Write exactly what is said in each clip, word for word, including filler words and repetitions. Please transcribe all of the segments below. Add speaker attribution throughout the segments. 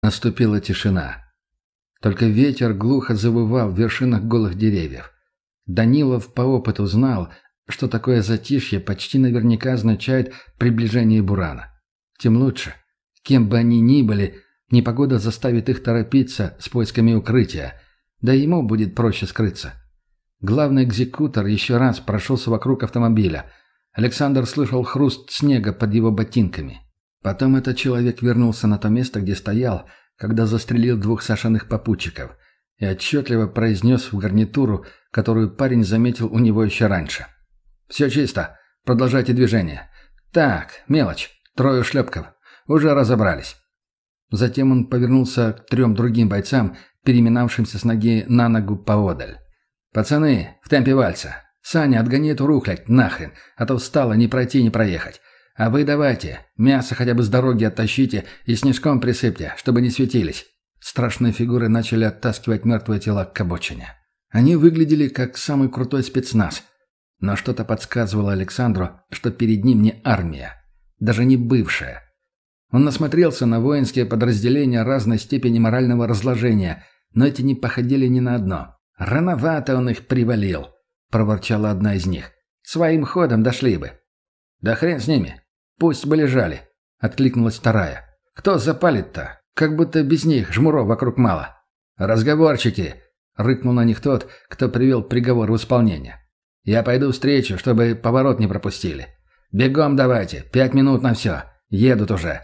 Speaker 1: Наступила тишина. Только ветер глухо завывал в вершинах голых деревьев. Данилов по опыту знал, что такое затишье почти наверняка означает приближение бурана. Тем лучше. Кем бы они ни были, непогода заставит их торопиться с поисками укрытия, да и ему будет проще скрыться. Главный экзекутор еще раз прошелся вокруг автомобиля. Александр слышал хруст снега под его ботинками. Потом этот человек вернулся на то место, где стоял, когда застрелил двух Сашиных попутчиков, и отчетливо произнес в гарнитуру, которую парень заметил у него еще раньше. «Все чисто. Продолжайте движение. Так, мелочь. Трое шлепков. Уже разобрались». Затем он повернулся к трем другим бойцам, переминавшимся с ноги на ногу поодаль. «Пацаны, в темпе вальса. Саня, отгони эту рухлядь нахрен, а то встала не пройти, не проехать. А вы давайте, мясо хотя бы с дороги оттащите и снежком присыпьте, чтобы не светились». Страшные фигуры начали оттаскивать мертвые тела к обочине. Они выглядели как самый крутой спецназ. Но что-то подсказывало Александру, что перед ним не армия, даже не бывшая. Он насмотрелся на воинские подразделения разной степени морального разложения, но эти не походили ни на одно. «Рановато он их привалил», — проворчала одна из них. «Своим ходом дошли бы». «Да хрен с ними. Пусть бы лежали», — откликнулась вторая. «Кто запалит-то? Как будто без них жмуров вокруг мало». «Разговорчики», — рыкнул на них тот, кто привел приговор в исполнение. «Я пойду встречу, чтобы поворот не пропустили. Бегом давайте, пять минут на все. Едут уже».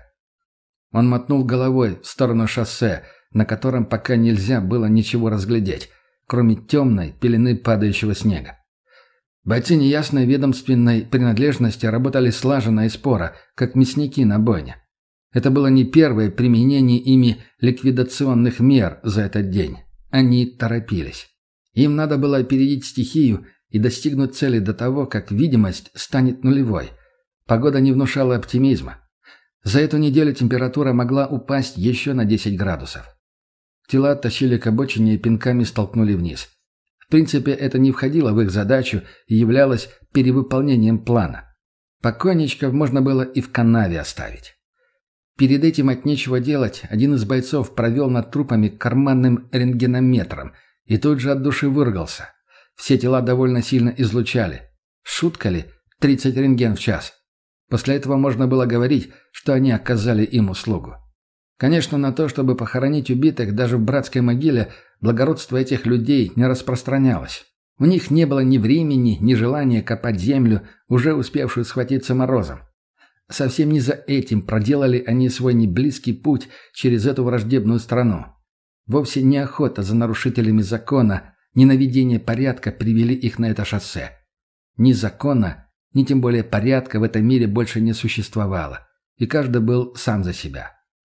Speaker 1: Он мотнул головой в сторону шоссе, на котором пока нельзя было ничего разглядеть, кроме темной пелены падающего снега. Бойцы неясной ведомственной принадлежности работали слаженно и споро, как мясники на бойне. Это было не первое применение ими ликвидационных мер за этот день. Они торопились. Им надо было опередить стихию и достигнуть цели до того, как видимость станет нулевой. Погода не внушала оптимизма. За эту неделю температура могла упасть еще на десять градусов. Тела оттащили к обочине и пинками столкнули вниз. В принципе, это не входило в их задачу и являлось перевыполнением плана. Покойничков можно было и в канаве оставить. Перед этим от нечего делать один из бойцов провел над трупами карманным рентгенометром и тут же от души выругался. Все тела довольно сильно излучали. Шутка ли? тридцать рентген в час. После этого можно было говорить, что они оказали им услугу. Конечно, на то, чтобы похоронить убитых даже в братской могиле, благородство этих людей не распространялось. У них не было ни времени, ни желания копать землю, уже успевшую схватиться морозом. Совсем не за этим проделали они свой неблизкий путь через эту враждебную страну. Вовсе не охота за нарушителями закона, ни наведение порядка привели их на это шоссе. Ни закона, ни тем более порядка в этом мире больше не существовало, и каждый был сам за себя.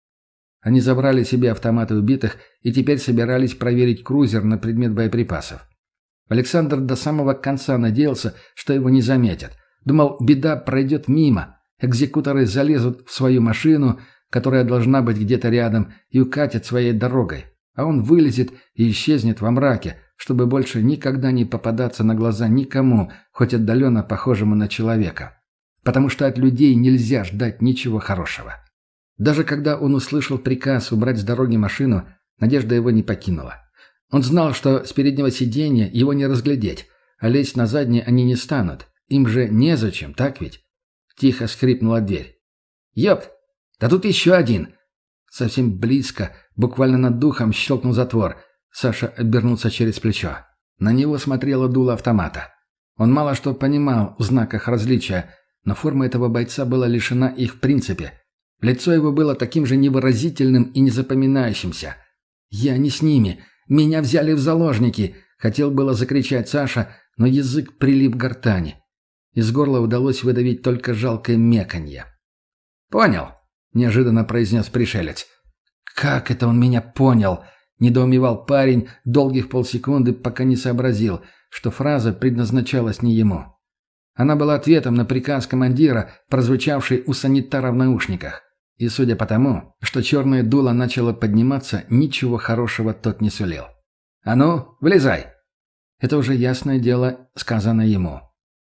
Speaker 1: Они забрали себе автоматы убитых и теперь собирались проверить крузер на предмет боеприпасов. Александр до самого конца надеялся, что его не заметят. Думал, беда пройдет мимо, экзекуторы залезут в свою машину, которая должна быть где-то рядом, и укатят своей дорогой, а он вылезет и исчезнет во мраке, чтобы больше никогда не попадаться на глаза никому, хоть отдаленно похожему на человека. Потому что от людей нельзя ждать ничего хорошего. Даже когда он услышал приказ убрать с дороги машину, надежда его не покинула. Он знал, что с переднего сиденья его не разглядеть, а лезть на заднее они не станут. Им же незачем, так ведь? Тихо скрипнула дверь. «Ёпт! Да тут еще один!» Совсем близко, буквально над духом, щелкнул затвор. Саша обернулся через плечо. На него смотрело дуло автомата. Он мало что понимал в знаках различия, но форма этого бойца была лишена их в принципе. Лицо его было таким же невыразительным и незапоминающимся. «Я не с ними! Меня взяли в заложники!» Хотел было закричать Саша, но язык прилип к гортани. Из горла удалось выдавить только жалкое меканье. «Понял», — неожиданно произнес пришелец. «Как это он меня понял?» — недоумевал парень долгих полсекунды, пока не сообразил, что фраза предназначалась не ему. Она была ответом на приказ командира, прозвучавший у санитара в наушниках. И судя по тому, что черное дуло начало подниматься, ничего хорошего тот не сулил. «А ну, влезай!» Это уже ясное дело сказано ему.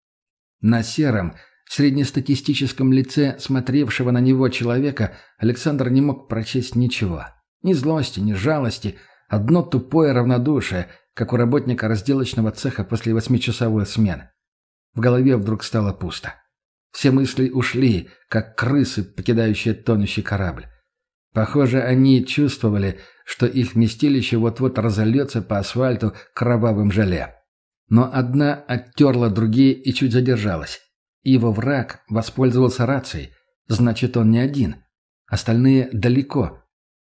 Speaker 1: На сером, среднестатистическом лице смотревшего на него человека Александр не мог прочесть ничего. Ни злости, ни жалости, одно тупое равнодушие, как у работника разделочного цеха после восьмичасовой смены. В голове вдруг стало пусто. Все мысли ушли, как крысы, покидающие тонущий корабль. Похоже, они чувствовали, что их вместилище вот-вот разольется по асфальту кровавым желе. Но одна оттерла другие и чуть задержалась. Его враг воспользовался рацией. Значит, он не один. Остальные далеко.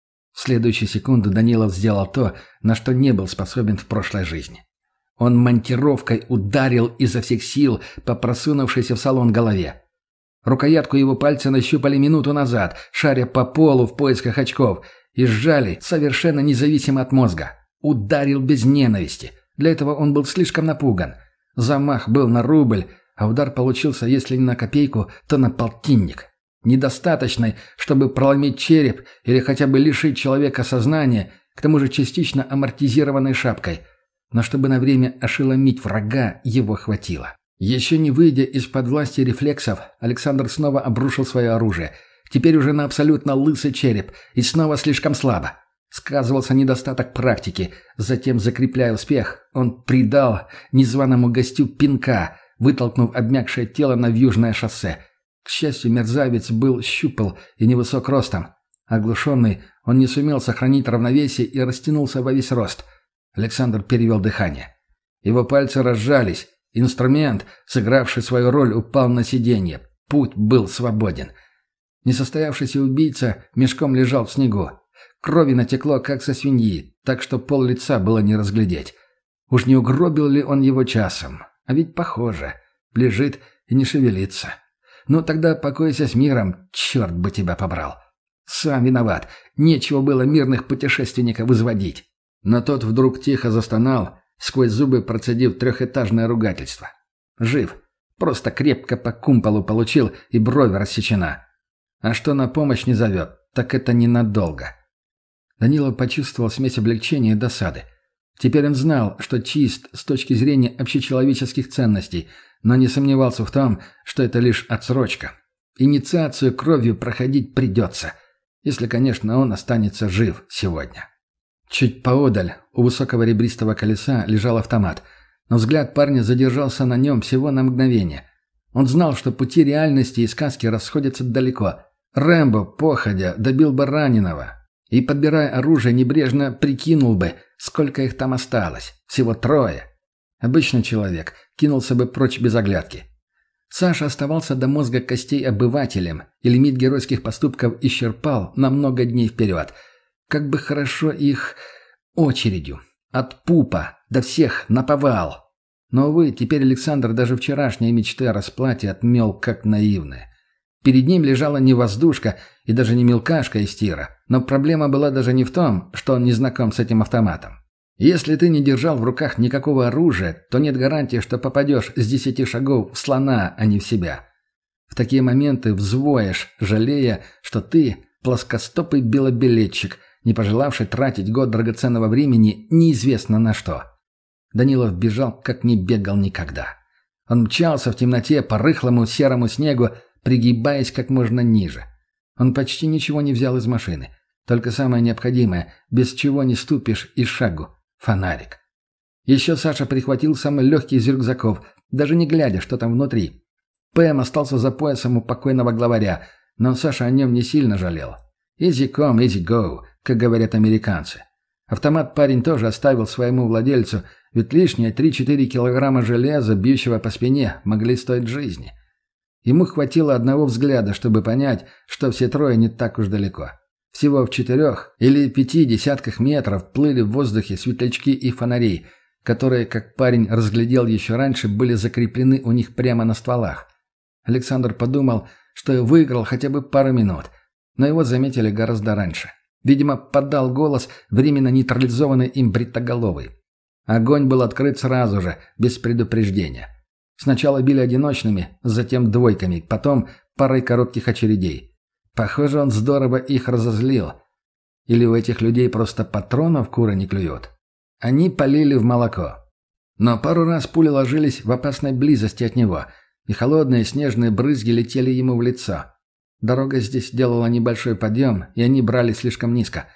Speaker 1: В следующую секунду Данилов сделал то, на что не был способен в прошлой жизни. Он монтировкой ударил изо всех сил по просунувшейся в салон голове. Рукоятку его пальца нащупали минуту назад, шаря по полу в поисках очков, и сжали совершенно независимо от мозга. Ударил без ненависти. Для этого он был слишком напуган. Замах был на рубль, а удар получился, если не на копейку, то на полтинник. Недостаточный, чтобы проломить череп или хотя бы лишить человека сознания, к тому же частично амортизированной шапкой. Но чтобы на время ошеломить врага, его хватило. Еще не выйдя из-под власти рефлексов, Александр снова обрушил свое оружие. Теперь уже на абсолютно лысый череп, и снова слишком слабо. Сказывался недостаток практики. Затем, закрепляя успех, он придал незваному гостю пинка, вытолкнув обмякшее тело на вьюжное шоссе. К счастью, мерзавец был щупал и невысок ростом. Оглушенный, он не сумел сохранить равновесие и растянулся во весь рост. Александр перевел дыхание. Его пальцы разжались. Инструмент, сыгравший свою роль, упал на сиденье. Путь был свободен. Несостоявшийся убийца мешком лежал в снегу. Крови натекло, как со свиньи, так что пол лица было не разглядеть. Уж не угробил ли он его часом? А ведь похоже. Лежит и не шевелится. Ну тогда покойся с миром, черт бы тебя побрал. Сам виноват. Нечего было мирных путешественников изводить. Но тот вдруг тихо застонал, сквозь зубы процедив трехэтажное ругательство. Жив. Просто крепко по кумполу получил и бровь рассечена. А что на помощь не зовет, так это ненадолго. Данилов почувствовал смесь облегчения и досады. Теперь он знал, что чист с точки зрения общечеловеческих ценностей, но не сомневался в том, что это лишь отсрочка. Инициацию кровью проходить придется, если, конечно, он останется жив сегодня. Чуть поодаль, у высокого ребристого колеса, лежал автомат, но взгляд парня задержался на нем всего на мгновение. Он знал, что пути реальности и сказки расходятся далеко. Рэмбо, походя, добил бы раненого и, подбирая оружие, небрежно прикинул бы, сколько их там осталось. Всего трое. Обычный человек кинулся бы прочь без оглядки. Саша оставался до мозга костей обывателем, и лимит геройских поступков исчерпал на много дней вперед. Как бы хорошо их очередью. От пупа до всех наповал. Но, увы, теперь Александр даже вчерашние мечты о расплате отмел как наивные. Перед ним лежала не воздушка и даже не мелкашка из тира, но проблема была даже не в том, что он не знаком с этим автоматом. Если ты не держал в руках никакого оружия, то нет гарантии, что попадешь с десяти шагов в слона, а не в себя. В такие моменты взвоешь, жалея, что ты плоскостопый белобилетчик, не пожелавший тратить год драгоценного времени неизвестно на что. Данилов бежал, как не бегал никогда. Он мчался в темноте по рыхлому серому снегу, пригибаясь как можно ниже. Он почти ничего не взял из машины. Только самое необходимое, без чего не ступишь и шагу – фонарик. Еще Саша прихватил самый легкий из рюкзаков, даже не глядя, что там внутри. ПМ остался за поясом у покойного главаря, но Саша о нем не сильно жалел. «Easy come, easy go», как говорят американцы. Автомат парень тоже оставил своему владельцу, ведь лишние три-четыре килограмма железа, бьющего по спине, могли стоить жизни. Ему хватило одного взгляда, чтобы понять, что все трое не так уж далеко. Всего в четырех или пяти десятках метров плыли в воздухе светлячки и фонари, которые, как парень разглядел еще раньше, были закреплены у них прямо на стволах. Александр подумал, что выиграл хотя бы пару минут, но его заметили гораздо раньше. Видимо, подал голос временно нейтрализованный им бритоголовый. Огонь был открыт сразу же, без предупреждения. Сначала били одиночными, затем двойками, потом парой коротких очередей. Похоже, он здорово их разозлил. Или у этих людей просто патронов куры не клюют. Они полили в молоко. Но пару раз пули ложились в опасной близости от него, и холодные снежные брызги летели ему в лицо. Дорога здесь делала небольшой подъем, и они брали слишком низко.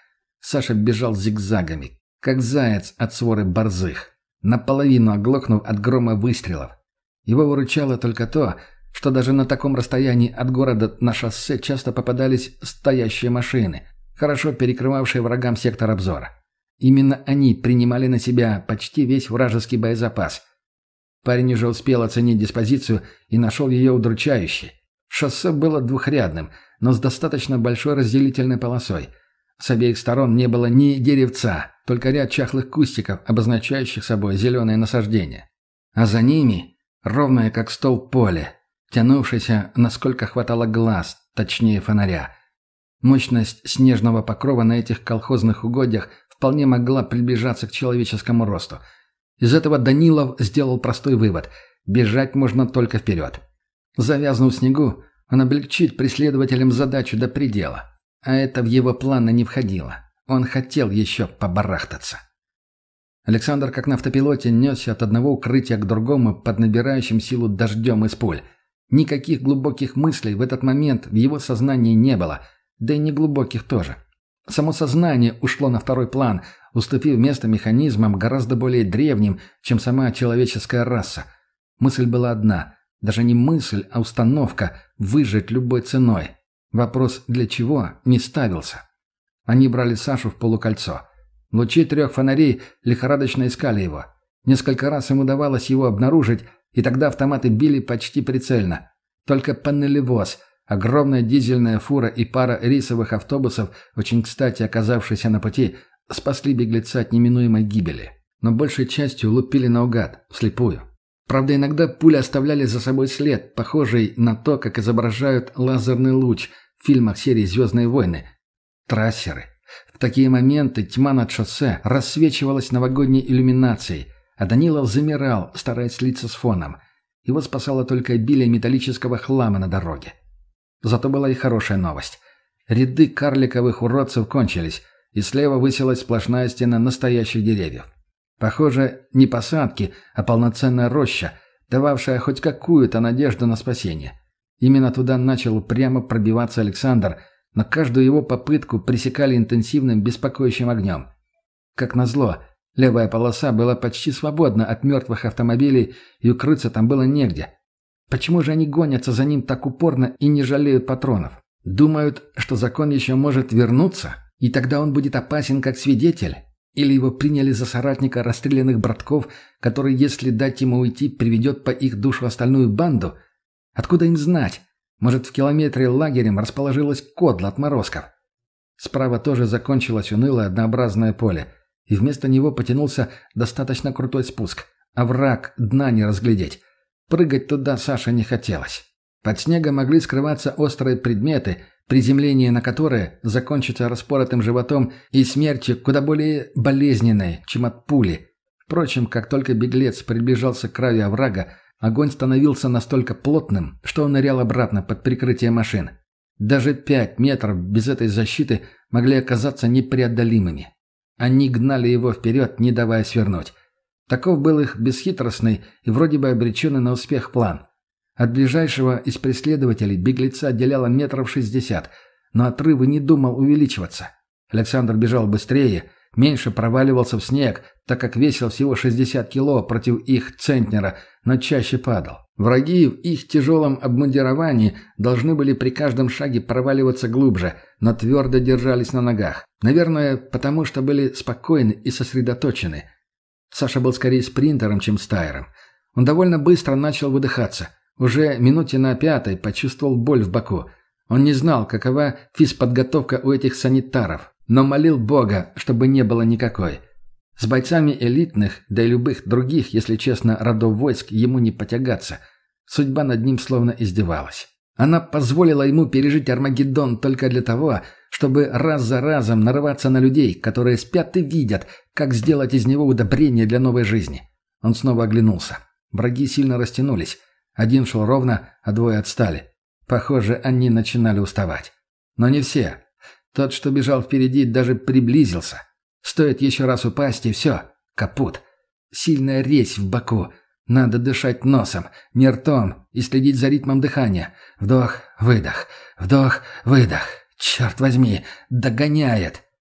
Speaker 1: Саша бежал зигзагами, как заяц от своры борзых, наполовину оглохнув от грома выстрелов. Его выручало только то, что даже на таком расстоянии от города на шоссе часто попадались стоящие машины, хорошо перекрывавшие врагам сектор обзора. Именно они принимали на себя почти весь вражеский боезапас. Парень уже успел оценить диспозицию и нашел ее удручающей. Шоссе было двухрядным, но с достаточно большой разделительной полосой. С обеих сторон не было ни деревца, только ряд чахлых кустиков, обозначающих собой зеленые насаждения. А за ними ровное как стол поле, тянувшееся, насколько хватало глаз, точнее фонаря. Мощность снежного покрова на этих колхозных угодьях вполне могла приближаться к человеческому росту. Из этого Данилов сделал простой вывод – бежать можно только вперед. Завязнув в снегу, он облегчит преследователям задачу до предела. А это в его планы не входило. Он хотел еще побарахтаться. Александр, как на автопилоте, несся от одного укрытия к другому под набирающим силу дождем из пуль. Никаких глубоких мыслей в этот момент в его сознании не было, да и неглубоких тоже. Само сознание ушло на второй план, уступив место механизмам гораздо более древним, чем сама человеческая раса. Мысль была одна, даже не мысль, а установка – выжить любой ценой. Вопрос «для чего?» не ставился. Они брали Сашу в полукольцо. Лучи трех фонарей лихорадочно искали его. Несколько раз им удавалось его обнаружить, и тогда автоматы били почти прицельно. Только панелевоз, огромная дизельная фура и пара рейсовых автобусов, очень кстати оказавшиеся на пути, спасли беглеца от неминуемой гибели. Но большей частью лупили наугад, вслепую. Правда, иногда пули оставляли за собой след, похожий на то, как изображают лазерный луч в фильмах серии «Звездные войны». Трассеры. В такие моменты тьма над шоссе рассвечивалась новогодней иллюминацией, а Данилов замирал, стараясь слиться с фоном. Его спасало только обилие металлического хлама на дороге. Зато была и хорошая новость. Ряды карликовых уродцев кончились, и слева высилась сплошная стена настоящих деревьев. Похоже, не посадки, а полноценная роща, дававшая хоть какую-то надежду на спасение. Именно туда начал прямо пробиваться Александр, но каждую его попытку пресекали интенсивным беспокоящим огнем. Как назло, левая полоса была почти свободна от мертвых автомобилей, и укрыться там было негде. Почему же они гонятся за ним так упорно и не жалеют патронов? Думают, что закон еще может вернуться, и тогда он будет опасен как свидетель? Или его приняли за соратника расстрелянных братков, который, если дать ему уйти, приведет по их душу остальную банду? Откуда им знать? Может, в километре лагерем расположилась кодла отморозков? Справа тоже закончилось унылое однообразное поле, и вместо него потянулся достаточно крутой спуск. Овраг, дна не разглядеть. Прыгать туда Саше не хотелось. Под снегом могли скрываться острые предметы, приземление на которые закончится распоротым животом и смертью куда более болезненной, чем от пули. Впрочем, как только беглец приближался к краю оврага, огонь становился настолько плотным, что он нырял обратно под прикрытие машин. Даже пять метров без этой защиты могли оказаться непреодолимыми. Они гнали его вперед, не давая свернуть. Таков был их бесхитростный и вроде бы обреченный на успех план. От ближайшего из преследователей беглеца отделяло метров шестьдесят, но отрыв и не думал увеличиваться. Александр бежал быстрее, меньше проваливался в снег, так как весил всего шестьдесят кило против их центнера, но чаще падал. Враги в их тяжелом обмундировании должны были при каждом шаге проваливаться глубже, но твердо держались на ногах. Наверное, потому что были спокойны и сосредоточены. Саша был скорее спринтером, чем стайером. Он довольно быстро начал выдыхаться. Уже минуте на пятой почувствовал боль в боку. Он не знал, какова физподготовка у этих санитаров, но молил Бога, чтобы не было никакой. С бойцами элитных, да и любых других, если честно, родов войск ему не потягаться. Судьба над ним словно издевалась. Она позволила ему пережить Армагеддон только для того, чтобы раз за разом нарываться на людей, которые спят и видят, как сделать из него удобрение для новой жизни. Он снова оглянулся. Враги сильно растянулись. Один шел ровно, а двое отстали. Похоже, они начинали уставать. Но не все. Тот, что бежал впереди, даже приблизился. Стоит еще раз упасть, и все. Капут. Сильная резь в боку. Надо дышать носом, не ртом, и следить за ритмом дыхания. Вдох, выдох, вдох, выдох. Черт возьми, догоняет.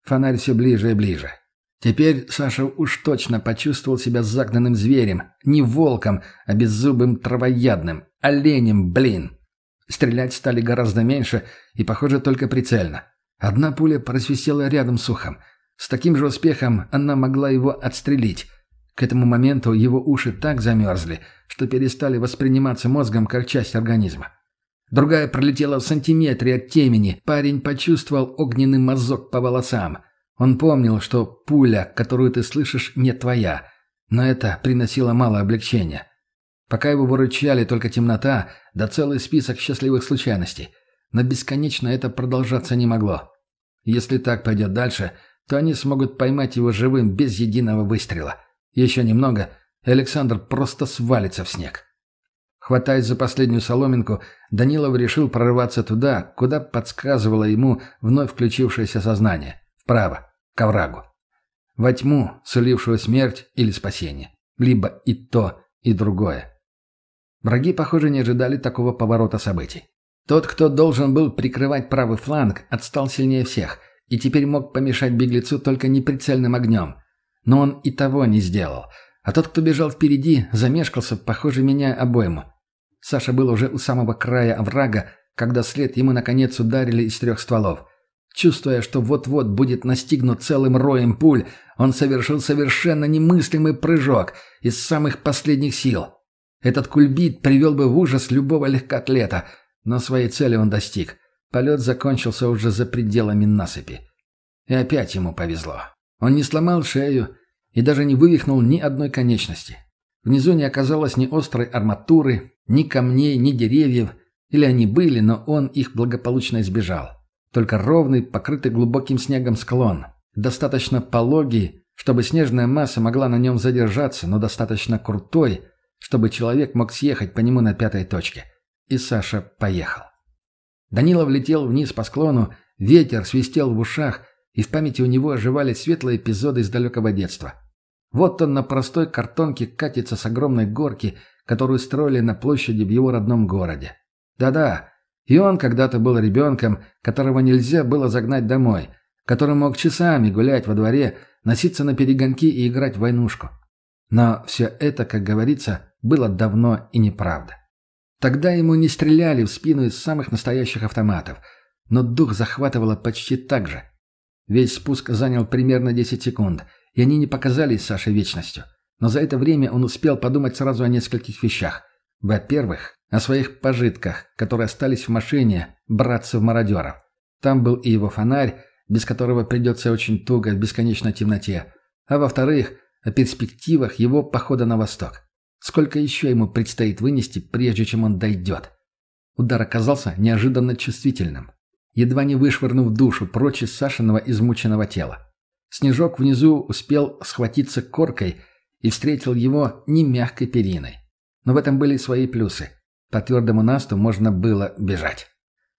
Speaker 1: Фонарь все ближе и ближе. Теперь Саша уж точно почувствовал себя загнанным зверем. Не волком, а беззубым травоядным. Оленем, блин. Стрелять стали гораздо меньше и, похоже, только прицельно. Одна пуля просвистела рядом с ухом. С таким же успехом она могла его отстрелить. К этому моменту его уши так замерзли, что перестали восприниматься мозгом как часть организма. Другая пролетела в сантиметре от темени. Парень почувствовал огненный мазок по волосам. Он помнил, что пуля, которую ты слышишь, не твоя. Но это приносило мало облегчения. Пока его выручали только темнота, да целый список счастливых случайностей. Но бесконечно это продолжаться не могло. Если так пойдет дальше, то они смогут поймать его живым без единого выстрела. Еще немного, и Александр просто свалится в снег. Хватаясь за последнюю соломинку, Данилов решил прорываться туда, куда подсказывало ему вновь включившееся сознание. Вправо, к оврагу. Во тьму, сулившую смерть или спасение. Либо и то, и другое. Враги, похоже, не ожидали такого поворота событий. Тот, кто должен был прикрывать правый фланг, отстал сильнее всех, и теперь мог помешать беглецу только неприцельным огнем. Но он и того не сделал. А тот, кто бежал впереди, замешкался, похоже, меняя обойму. Саша был уже у самого края оврага, когда след ему наконец ударили из трех стволов. Чувствуя, что вот-вот будет настигнут целым роем пуль, он совершил совершенно немыслимый прыжок из самых последних сил. Этот кульбит привел бы в ужас любого легкоатлета, но своей цели он достиг. Полет закончился уже за пределами насыпи. И опять ему повезло. Он не сломал шею и даже не вывихнул ни одной конечности. Внизу не оказалось ни острой арматуры, ни камней, ни деревьев. Или они были, но он их благополучно избежал. Только ровный, покрытый глубоким снегом склон. Достаточно пологий, чтобы снежная масса могла на нем задержаться, но достаточно крутой, чтобы человек мог съехать по нему на пятой точке. И Саша поехал. Данилов летел вниз по склону, ветер свистел в ушах, и в памяти у него оживали светлые эпизоды из далекого детства. Вот он на простой картонке катится с огромной горки, которую строили на площади в его родном городе. Да-да, и он когда-то был ребенком, которого нельзя было загнать домой, который мог часами гулять во дворе, носиться на перегонки и играть в войнушку. Но все это, как говорится, было давно и неправда. Тогда ему не стреляли в спину из самых настоящих автоматов, но дух захватывало почти так же. Весь спуск занял примерно десять секунд, и они не показались Саше вечностью. Но за это время он успел подумать сразу о нескольких вещах. Во-первых, о своих пожитках, которые остались в машине братцев-мародеров. Там был и его фонарь, без которого придется очень туго в бесконечной темноте. А во-вторых, о перспективах его похода на восток. Сколько еще ему предстоит вынести, прежде чем он дойдет? Удар оказался неожиданно чувствительным, едва не вышвырнув душу прочь из Сашиного измученного тела. Снежок внизу успел схватиться коркой и встретил его не мягкой периной. Но в этом были свои плюсы. По твердому насту можно было бежать.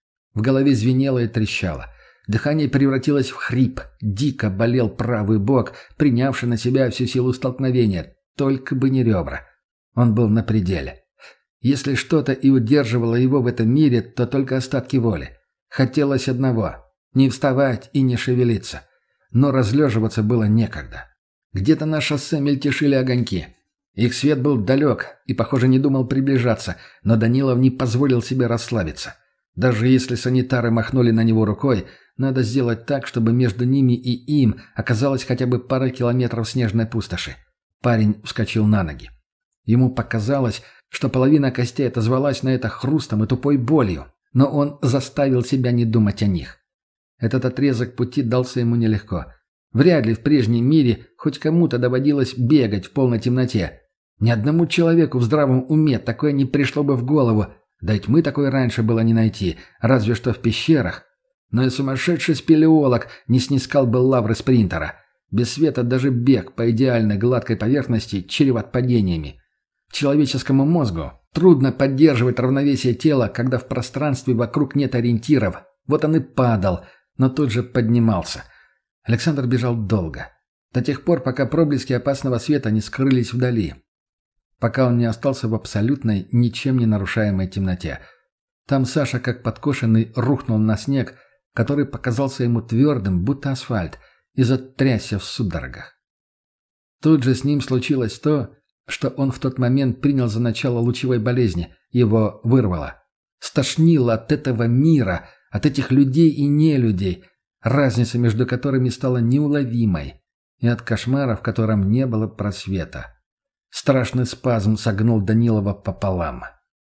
Speaker 1: В голове звенело и трещало. Дыхание превратилось в хрип. Дико болел правый бок, принявший на себя всю силу столкновения. Только бы не ребра. Он был на пределе. Если что-то и удерживало его в этом мире, то только остатки воли. Хотелось одного – не вставать и не шевелиться. Но разлеживаться было некогда. Где-то на шоссе мельтешили огоньки. Их свет был далек и, похоже, не думал приближаться, но Данилов не позволил себе расслабиться. Даже если санитары махнули на него рукой, надо сделать так, чтобы между ними и им оказалось хотя бы пара километров снежной пустоши. Парень вскочил на ноги. Ему показалось, что половина костей отозвалась на это хрустом и тупой болью, но он заставил себя не думать о них. Этот отрезок пути дался ему нелегко. Вряд ли в прежнем мире хоть кому-то доводилось бегать в полной темноте. Ни одному человеку в здравом уме такое не пришло бы в голову, да и тьмы такой раньше было не найти, разве что в пещерах. Но и сумасшедший спелеолог не снискал бы лавры спринтера. Без света даже бег по идеальной гладкой поверхности чреват падениями. Человеческому мозгу трудно поддерживать равновесие тела, когда в пространстве вокруг нет ориентиров. Вот он и падал, но тут же поднимался. Александр бежал долго. До тех пор, пока проблески опасного света не скрылись вдали. Пока он не остался в абсолютной, ничем не нарушаемой темноте. Там Саша, как подкошенный, рухнул на снег, который показался ему твердым, будто асфальт, и затрясся в судорогах. Тут же с ним случилось то, что он в тот момент принял за начало лучевой болезни. Его вырвало. Стошнило от этого мира, от этих людей и нелюдей, разница между которыми стала неуловимой, и от кошмара, в котором не было просвета. Страшный спазм согнул Данилова пополам.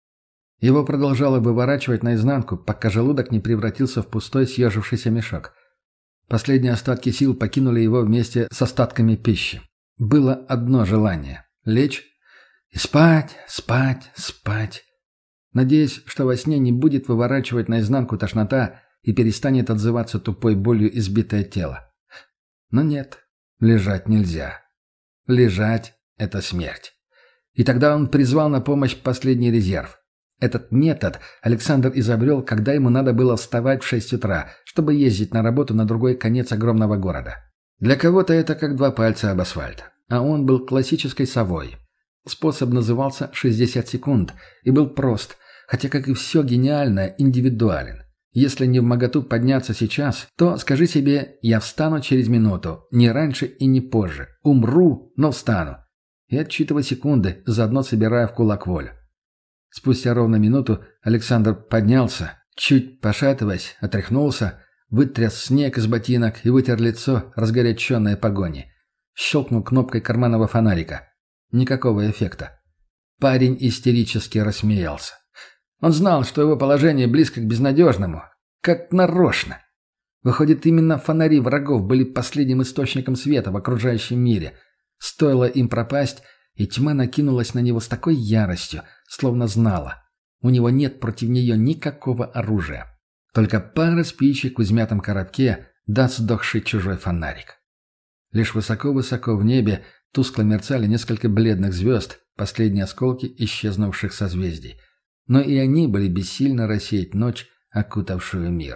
Speaker 1: Его продолжало выворачивать наизнанку, пока желудок не превратился в пустой съежившийся мешок. Последние остатки сил покинули его вместе с остатками пищи. Было одно желание — лечь и спать, спать, спать. Надеясь, что во сне не будет выворачивать наизнанку тошнота и перестанет отзываться тупой болью избитое тело. Но нет, лежать нельзя. Лежать — это смерть. И тогда он призвал на помощь последний резерв. Этот метод Александр изобрел, когда ему надо было вставать в шесть утра, чтобы ездить на работу на другой конец огромного города. Для кого-то это как два пальца об асфальт, а он был классической совой. Способ назывался «шестьдесят секунд» и был прост, хотя, как и все гениальное, индивидуален. Если не вмоготу подняться сейчас, то скажи себе «я встану через минуту, не раньше и не позже, умру, но встану». И отсчитывай секунды, заодно собирая в кулак волю. Спустя ровно минуту Александр поднялся, чуть пошатываясь, отряхнулся, вытряс снег из ботинок и вытер лицо, разгоряченное погоней. Щелкнул кнопкой карманного фонарика. Никакого эффекта. Парень истерически рассмеялся. Он знал, что его положение близко к безнадежному. Как нарочно. Выходит, именно фонари врагов были последним источником света в окружающем мире. Стоило им пропасть, и тьма накинулась на него с такой яростью, словно знала. У него нет против нее никакого оружия. Только пара спичек в измятом коробке да сдохший чужой фонарик. Лишь высоко-высоко в небе тускло мерцали несколько бледных звезд, последние осколки исчезнувших созвездий. Но и они были бессильно рассеять ночь, окутавшую мир.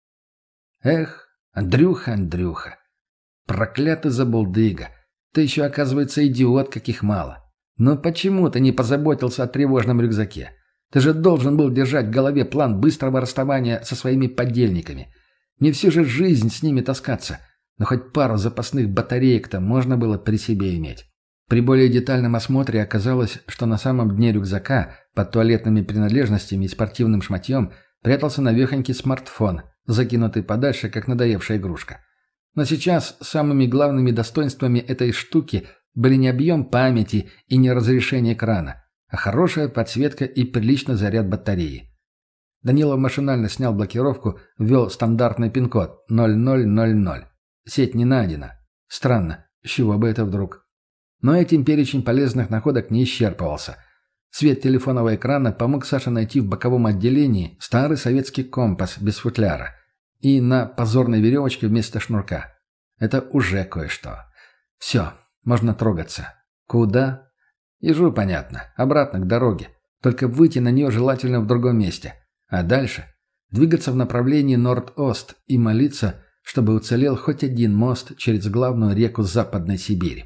Speaker 1: Эх, Андрюха, Андрюха, проклятый забулдыга, ты еще, оказывается, идиот, каких мало. Но почему ты не позаботился о тревожном рюкзаке? Ты же должен был держать в голове план быстрого расставания со своими подельниками. Не всю же жизнь с ними таскаться, но хоть пару запасных батареек-то можно было при себе иметь. При более детальном осмотре оказалось, что на самом дне рюкзака, под туалетными принадлежностями и спортивным шматьем, прятался навехонький смартфон, закинутый подальше, как надоевшая игрушка. Но сейчас самыми главными достоинствами этой штуки были не объем памяти и не разрешение экрана, а хорошая подсветка и приличный заряд батареи. Данилов машинально снял блокировку, ввел стандартный пин-код ноль ноль ноль ноль. Сеть не найдена. Странно, с чего бы это вдруг? Но этим перечень полезных находок не исчерпывался. Свет телефонного экрана помог Саше найти в боковом отделении старый советский компас без футляра и на позорной веревочке вместо шнурка. Это уже кое-что. Все, можно трогаться. Куда? Ежу понятно. Обратно к дороге. Только выйти на нее желательно в другом месте. А дальше двигаться в направлении Норд-Ост и молиться, чтобы уцелел хоть один мост через главную реку Западной Сибири.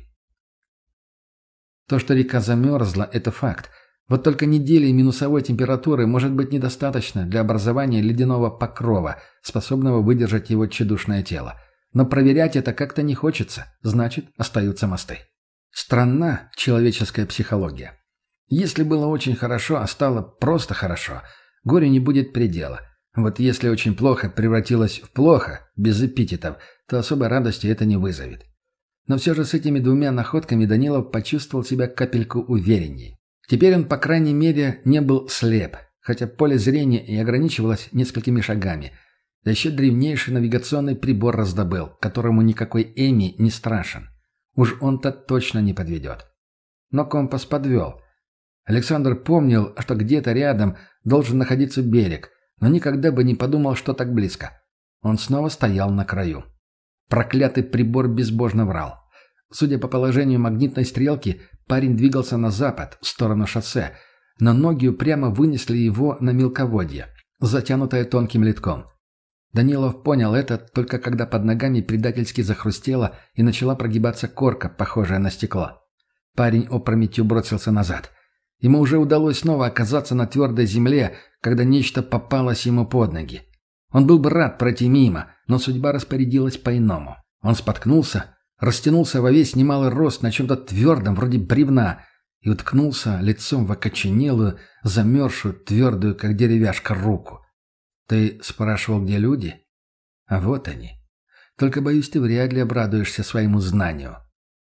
Speaker 1: То, что река замерзла, это факт. Вот только недели минусовой температуры может быть недостаточно для образования ледяного покрова, способного выдержать его тщедушное тело. Но проверять это как-то не хочется, значит, остаются мосты. Странна человеческая психология. Если было очень хорошо, а стало просто хорошо, горю не будет предела. Вот если очень плохо превратилось в плохо, без эпитетов, то особой радости это не вызовет. Но все же с этими двумя находками Данилов почувствовал себя капельку уверенней. Теперь он, по крайней мере, не был слеп, хотя поле зрения и ограничивалось несколькими шагами. Да еще древнейший навигационный прибор раздобыл, которому никакой Эми не страшен. Уж он-то точно не подведет. Но компас подвел. Александр помнил, что где-то рядом должен находиться берег, но никогда бы не подумал, что так близко. Он снова стоял на краю. Проклятый прибор безбожно врал. Судя по положению магнитной стрелки, парень двигался на запад, в сторону шоссе, но ноги упрямо вынесли его на мелководье, затянутое тонким литком. Данилов понял это только когда под ногами предательски захрустело и начала прогибаться корка, похожая на стекло. Парень опрометью бросился назад. Ему уже удалось снова оказаться на твердой земле, когда нечто попалось ему под ноги. Он был бы рад пройти мимо, но судьба распорядилась по-иному. Он споткнулся, растянулся во весь немалый рост на чем-то твердом, вроде бревна, и уткнулся лицом в окоченелую, замерзшую, твердую, как деревяшка, руку. «Ты спрашивал, где люди? А вот они. Только, боюсь, ты вряд ли обрадуешься своему знанию».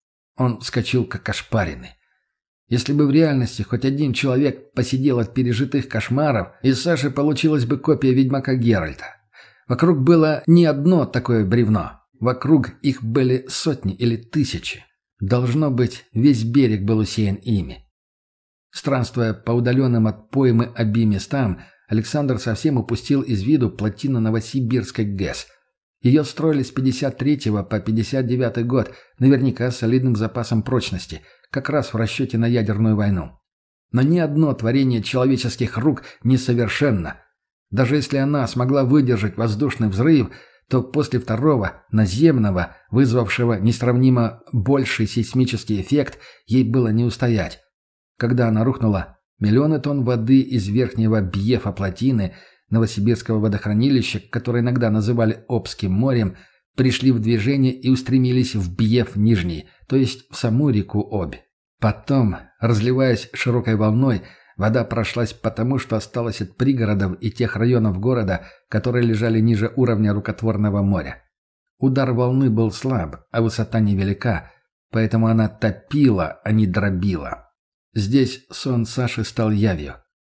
Speaker 1: Он вскочил, как ошпаренный. Если бы в реальности хоть один человек посидел от пережитых кошмаров, из Саши получилась бы копия ведьмака Геральта. Вокруг было не одно такое бревно. Вокруг их были сотни или тысячи. Должно быть, весь берег был усеян ими. Странствуя по удаленным от поймы обеим местам, Александр совсем упустил из виду плотину Новосибирской ГЭС. Ее строили с пятьдесят третьего по пятьдесят девятый год, наверняка с солидным запасом прочности, как раз в расчете на ядерную войну. Но ни одно творение человеческих рук несовершенно. Даже если она смогла выдержать воздушный взрыв, то после второго, наземного, вызвавшего несравнимо больший сейсмический эффект, ей было не устоять. Когда она рухнула, миллионы тонн воды из верхнего бьефа плотины Новосибирского водохранилища, которое иногда называли Обским морем, пришли в движение и устремились в бьеф нижний, то есть в саму реку Обь. Потом, разливаясь широкой волной, вода прошлась потому, что осталось от пригородов и тех районов города, которые лежали ниже уровня рукотворного моря. Удар волны был слаб, а высота невелика, поэтому она топила, а не дробила. Здесь сон Саши стал явью.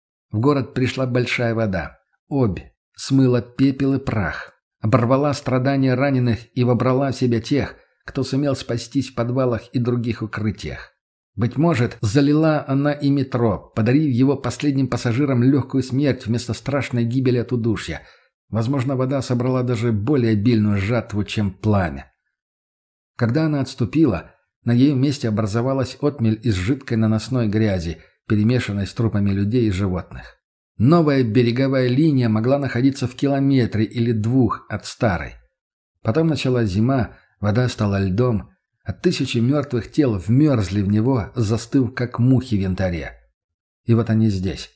Speaker 1: В город пришла большая вода. Обь смыла пепел и прах, оборвала страдания раненых и вобрала в себя тех, кто сумел спастись в подвалах и других укрытиях. Быть может, залила она и метро, подарив его последним пассажирам легкую смерть вместо страшной гибели от удушья. Возможно, вода собрала даже более обильную жатву, чем пламя. Когда она отступила, на ее месте образовалась отмель из жидкой наносной грязи, перемешанной с трупами людей и животных. Новая береговая линия могла находиться в километре или двух от старой. Потом началась зима, вода стала льдом, а тысячи мертвых тел вмерзли в него, застыв, как мухи в янтаре. И вот они здесь.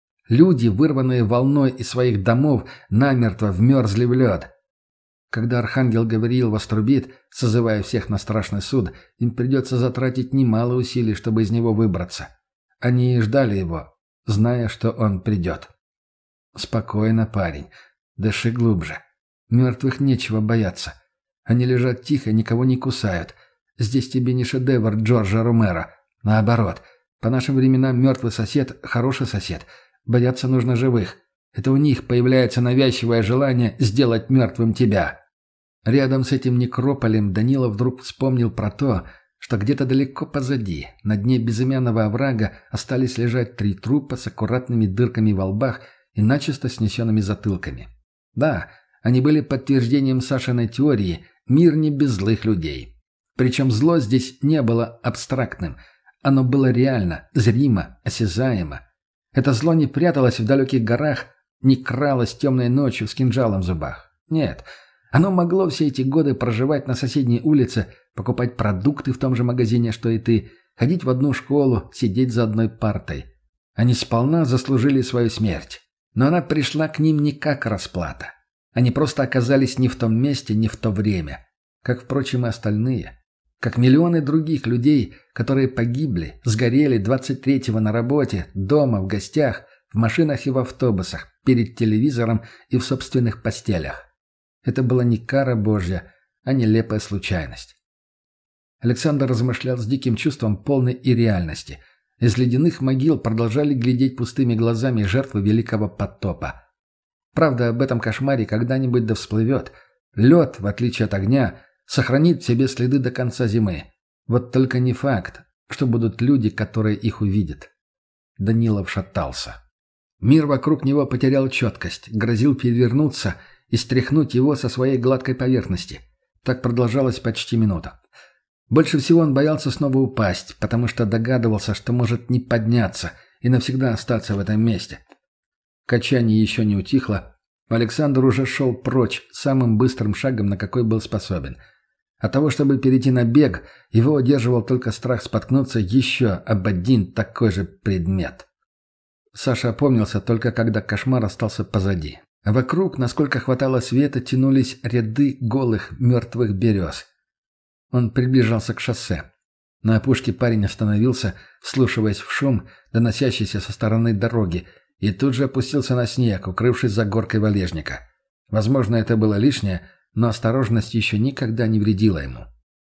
Speaker 1: Люди, вырванные волной из своих домов, намертво вмерзли в лед. Когда архангел Гавриил вострубит, созывая всех на страшный суд, им придется затратить немало усилий, чтобы из него выбраться. Они ждали его, зная, что он придет. «Спокойно, парень. Дыши глубже. Мертвых нечего бояться. Они лежат тихо, никого не кусают. Здесь тебе не шедевр Джорджа Ромеро. Наоборот, по нашим временам мертвый сосед – хороший сосед. Бояться нужно живых. Это у них появляется навязчивое желание сделать мертвым тебя». Рядом с этим некрополем Данила вдруг вспомнил про то, что где-то далеко позади, на дне безымянного оврага, остались лежать три трупа с аккуратными дырками во лбах и начисто снесенными затылками. Да, они были подтверждением Сашиной теории «мир не без злых людей». Причем зло здесь не было абстрактным. Оно было реально, зримо, осязаемо. Это зло не пряталось в далеких горах, не кралось темной ночью с кинжалом в зубах. Нет, оно могло все эти годы проживать на соседней улице, покупать продукты в том же магазине, что и ты, ходить в одну школу, сидеть за одной партой. Они сполна заслужили свою смерть. Но она пришла к ним не как расплата. Они просто оказались не в том месте, не в то время. Как, впрочем, и остальные. Как миллионы других людей, которые погибли, сгорели двадцать третьего на работе, дома, в гостях, в машинах и в автобусах, перед телевизором и в собственных постелях. Это была не кара Божья, а нелепая случайность. Александр размышлял с диким чувством полной ирреальности. Из ледяных могил продолжали глядеть пустыми глазами жертвы Великого потопа. Правда, об этом кошмаре когда-нибудь да всплывет. Лед, в отличие от огня, сохранит в себе следы до конца зимы. Вот только не факт, что будут люди, которые их увидят. Данилов шатался. Мир вокруг него потерял четкость, грозил перевернуться и стряхнуть его со своей гладкой поверхности. Так продолжалось почти минуту. Больше всего он боялся снова упасть, потому что догадывался, что может не подняться и навсегда остаться в этом месте. Качание еще не утихло. Александр уже шел прочь самым быстрым шагом, на какой был способен. От того, чтобы перейти на бег, его удерживал только страх споткнуться еще об один такой же предмет. Саша опомнился только когда кошмар остался позади. А вокруг, насколько хватало света, тянулись ряды голых мертвых берез. Он приближался к шоссе. На опушке парень остановился, вслушиваясь в шум, доносящийся со стороны дороги, и тут же опустился на снег, укрывшись за горкой валежника. Возможно, это было лишнее, но осторожность еще никогда не вредила ему.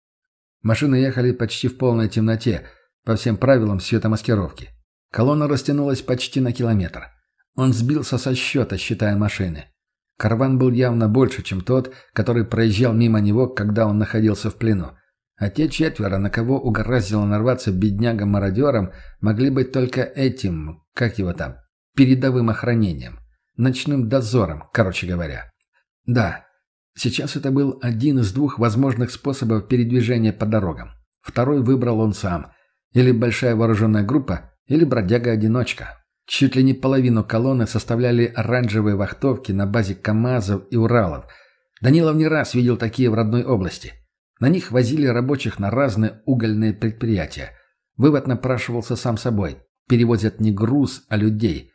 Speaker 1: Машины ехали почти в полной темноте, по всем правилам светомаскировки. Колонна растянулась почти на километр. Он сбился со счета, считая машины. Караван был явно больше, чем тот, который проезжал мимо него, когда он находился в плену. А те четверо, на кого угораздило нарваться беднягам-мародерам, могли быть только этим, как его там, передовым охранением. Ночным дозором, короче говоря. Да, сейчас это был один из двух возможных способов передвижения по дорогам. Второй выбрал он сам. Или большая вооруженная группа, или бродяга-одиночка. Чуть ли не половину колонны составляли оранжевые вахтовки на базе КАМАЗов и Уралов. Данилов не раз видел такие в родной области. На них возили рабочих на разные угольные предприятия. Вывод напрашивался сам собой. Перевозят не груз, а людей.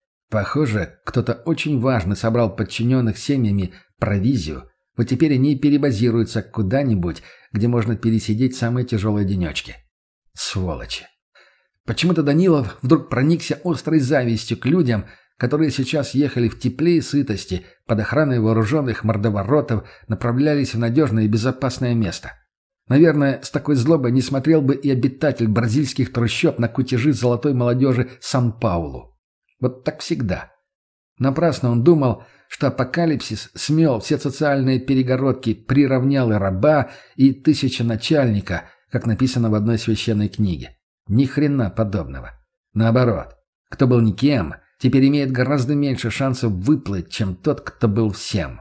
Speaker 1: Похоже, кто-то очень важный собрал подчиненных семьями провизию. Вот теперь они перебазируются куда-нибудь, где можно пересидеть самые тяжелые денечки. Сволочи. Почему-то Данилов вдруг проникся острой завистью к людям, которые сейчас ехали в тепле и сытости, под охраной вооруженных мордоворотов, направлялись в надежное и безопасное место. Наверное, с такой злобой не смотрел бы и обитатель бразильских трущоб на кутежи золотой молодежи Сан-Паулу. Вот так всегда. Напрасно он думал, что апокалипсис смел все социальные перегородки, приравнял и раба, и тысяченачальника, как написано в одной священной книге. Ни хрена подобного. Наоборот, кто был никем, теперь имеет гораздо меньше шансов выплыть, чем тот, кто был всем.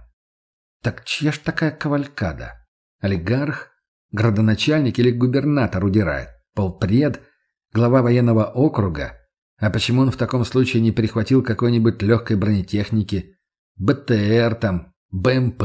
Speaker 1: Так чья ж такая кавалькада? Олигарх? Градоначальник или губернатор удирает? Полпред? Глава военного округа? А почему он в таком случае не прихватил какой-нибудь легкой бронетехники? БТР там, БМП,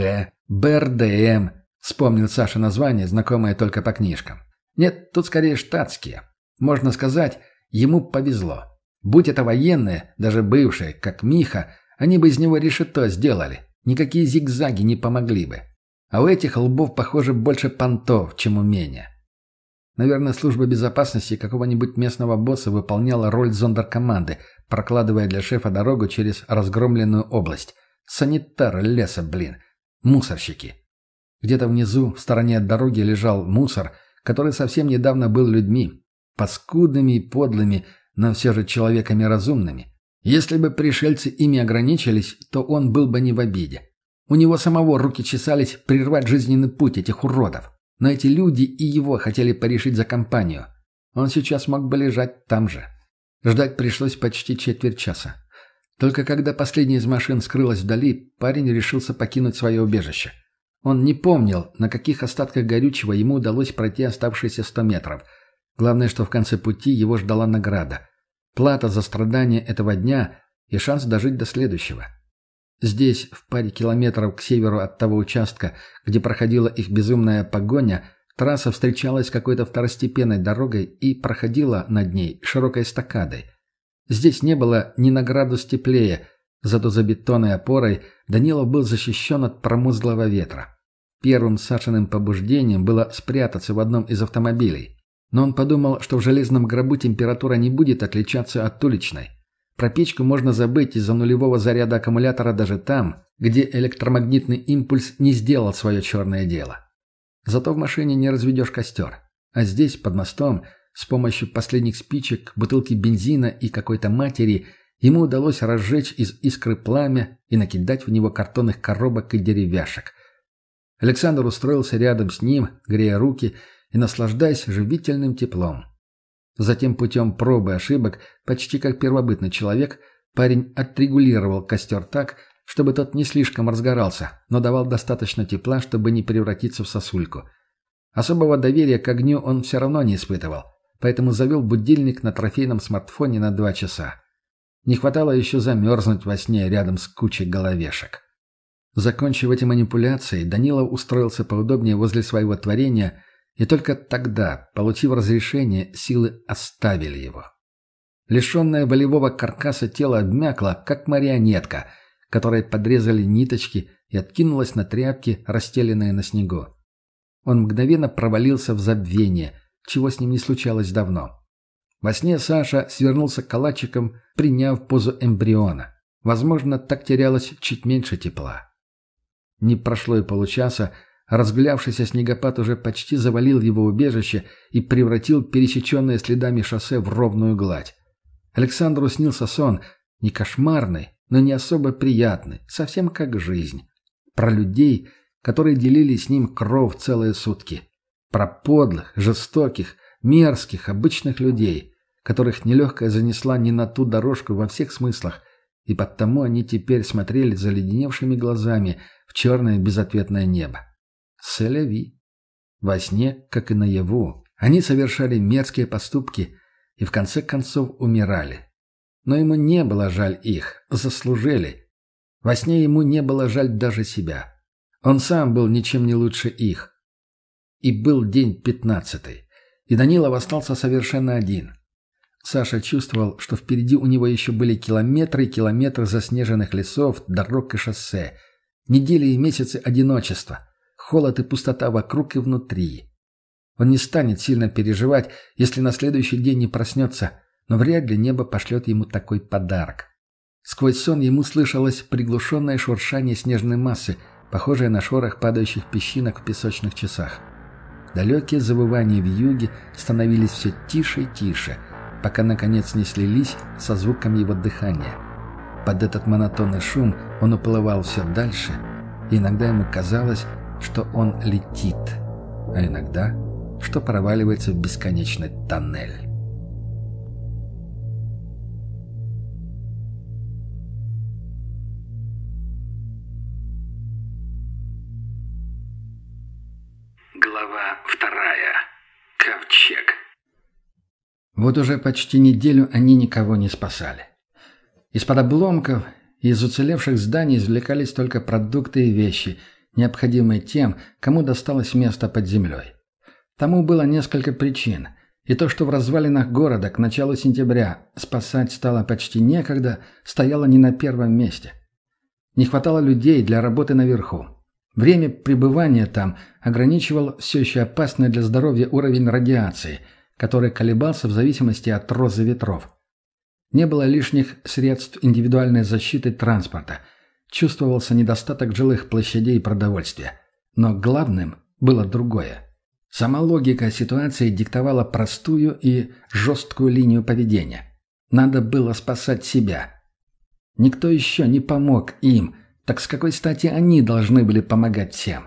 Speaker 1: БРДМ. Вспомнил Саша название, знакомое только по книжкам. Нет, тут скорее штатские. Можно сказать, ему повезло. Будь это военные, даже бывшие, как Миха, они бы из него решето сделали. Никакие зигзаги не помогли бы. А у этих лбов, похоже, больше понтов, чем умения. Наверное, служба безопасности какого-нибудь местного босса выполняла роль зондеркоманды, прокладывая для шефа дорогу через разгромленную область. Санитары леса, блин. Мусорщики. Где-то внизу, в стороне от дороги, лежал мусор, который совсем недавно был людьми. Паскудными и подлыми, но все же человеками разумными. Если бы пришельцы ими ограничились, то он был бы не в обиде. У него самого руки чесались прервать жизненный путь этих уродов. Но эти люди и его хотели порешить за компанию. Он сейчас мог бы лежать там же. Ждать пришлось почти четверть часа. Только когда последняя из машин скрылась вдали, парень решился покинуть свое убежище. Он не помнил, на каких остатках горючего ему удалось пройти оставшиеся сто метров. Главное, что в конце пути его ждала награда. Плата за страдания этого дня и шанс дожить до следующего. Здесь, в паре километров к северу от того участка, где проходила их безумная погоня, трасса встречалась какой-то второстепенной дорогой и проходила над ней широкой эстакадой. Здесь не было ни на градус теплее, зато за бетонной опорой Данилов был защищен от промозглого ветра. Первым Сашиным побуждением было спрятаться в одном из автомобилей. Но он подумал, что в железном гробу температура не будет отличаться от уличной. Про печку можно забыть из-за нулевого заряда аккумулятора даже там, где электромагнитный импульс не сделал свое черное дело. Зато в машине не разведешь костер. А здесь, под мостом, с помощью последних спичек, бутылки бензина и какой-то матери, ему удалось разжечь из искры пламя и накидать в него картонных коробок и деревяшек. Александр устроился рядом с ним, грея руки и наслаждаясь живительным теплом. Затем путем пробы и ошибок, почти как первобытный человек, парень отрегулировал костер так, чтобы тот не слишком разгорался, но давал достаточно тепла, чтобы не превратиться в сосульку. Особого доверия к огню он все равно не испытывал, поэтому завел будильник на трофейном смартфоне на два часа. Не хватало еще замерзнуть во сне рядом с кучей головешек. Закончив эти манипуляции, Данилов устроился поудобнее возле своего творения, и только тогда, получив разрешение, силы оставили его. Лишенное волевого каркаса тело обмякло, как марионетка, которой подрезали ниточки, и откинулась на тряпки, расстеленные на снегу. Он мгновенно провалился в забвение, чего с ним не случалось давно. Во сне Саша свернулся калачиком, приняв позу эмбриона. Возможно, так терялось чуть меньше тепла. Не прошло и получаса, разгулявшийся снегопад уже почти завалил его убежище и превратил пересеченное следами шоссе в ровную гладь. Александру снился сон, не кошмарный, но не особо приятный, совсем как жизнь. Про людей, которые делили с ним кров целые сутки. Про подлых, жестоких, мерзких, обычных людей, которых нелегкая занесла не на ту дорожку во всех смыслах, и потому они теперь смотрели заледеневшими глазами в черное безответное небо. Селяви. Во сне, как и наяву, они совершали мерзкие поступки и в конце концов умирали. Но ему не было жаль их, заслужили. Во сне ему не было жаль даже себя. Он сам был ничем не лучше их. И был день пятнадцатый, и Данилов остался совершенно один. Саша чувствовал, что впереди у него еще были километры и километры заснеженных лесов, дорог и шоссе, недели и месяцы одиночества, холод и пустота вокруг и внутри. Он не станет сильно переживать, если на следующий день не проснется, но вряд ли небо пошлет ему такой подарок. Сквозь сон ему слышалось приглушенное шуршание снежной массы, похожее на шорох падающих песчинок в песочных часах. Далекие завывания вьюги становились все тише и тише, пока наконец не слились со звуком его дыхания. Под этот монотонный шум он уплывал все дальше, и иногда ему казалось, что он летит, а иногда, что проваливается в бесконечный тоннель.
Speaker 2: Глава вторая. Ковчег.
Speaker 1: Вот уже почти неделю они никого не спасали. Из-под обломков и из уцелевших зданий извлекались только продукты и вещи, необходимые тем, кому досталось место под землей. Тому было несколько причин, и то, что в развалинах города к началу сентября спасать стало почти некогда, стояло не на первом месте. Не хватало людей для работы наверху. Время пребывания там ограничивал все еще опасный для здоровья уровень радиации, который колебался в зависимости от розы ветров. Не было лишних средств индивидуальной защиты транспорта. Чувствовался недостаток жилых площадей и продовольствия. Но главным было другое. Сама логика ситуации диктовала простую и жесткую линию поведения. Надо было спасать себя. Никто еще не помог им, так с какой стати они должны были помогать всем?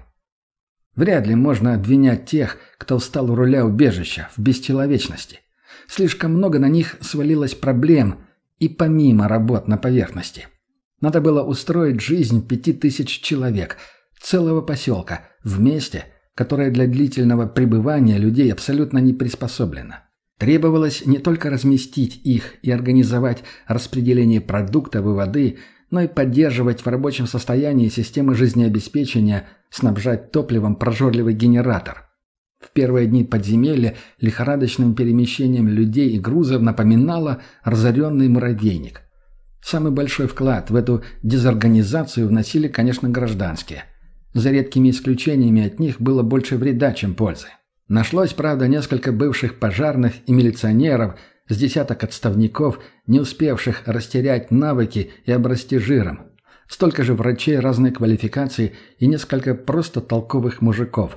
Speaker 1: Вряд ли можно обвинять тех, кто встал у руля убежища, в бесчеловечности. Слишком много на них свалилось проблем и помимо работ на поверхности. Надо было устроить жизнь пяти тысяч человек, целого поселка, в месте, которое для длительного пребывания людей абсолютно не приспособлено. Требовалось не только разместить их и организовать распределение продуктов и воды, но и поддерживать в рабочем состоянии системы жизнеобеспечения, снабжать топливом прожорливый генератор. В первые дни подземелья лихорадочным перемещением людей и грузов напоминало разоренный муравейник. Самый большой вклад в эту дезорганизацию вносили, конечно, гражданские. За редкими исключениями от них было больше вреда, чем пользы. Нашлось, правда, несколько бывших пожарных и милиционеров, с десяток отставников, не успевших растерять навыки и обрасти жиром. Столько же врачей разной квалификации и несколько просто толковых мужиков.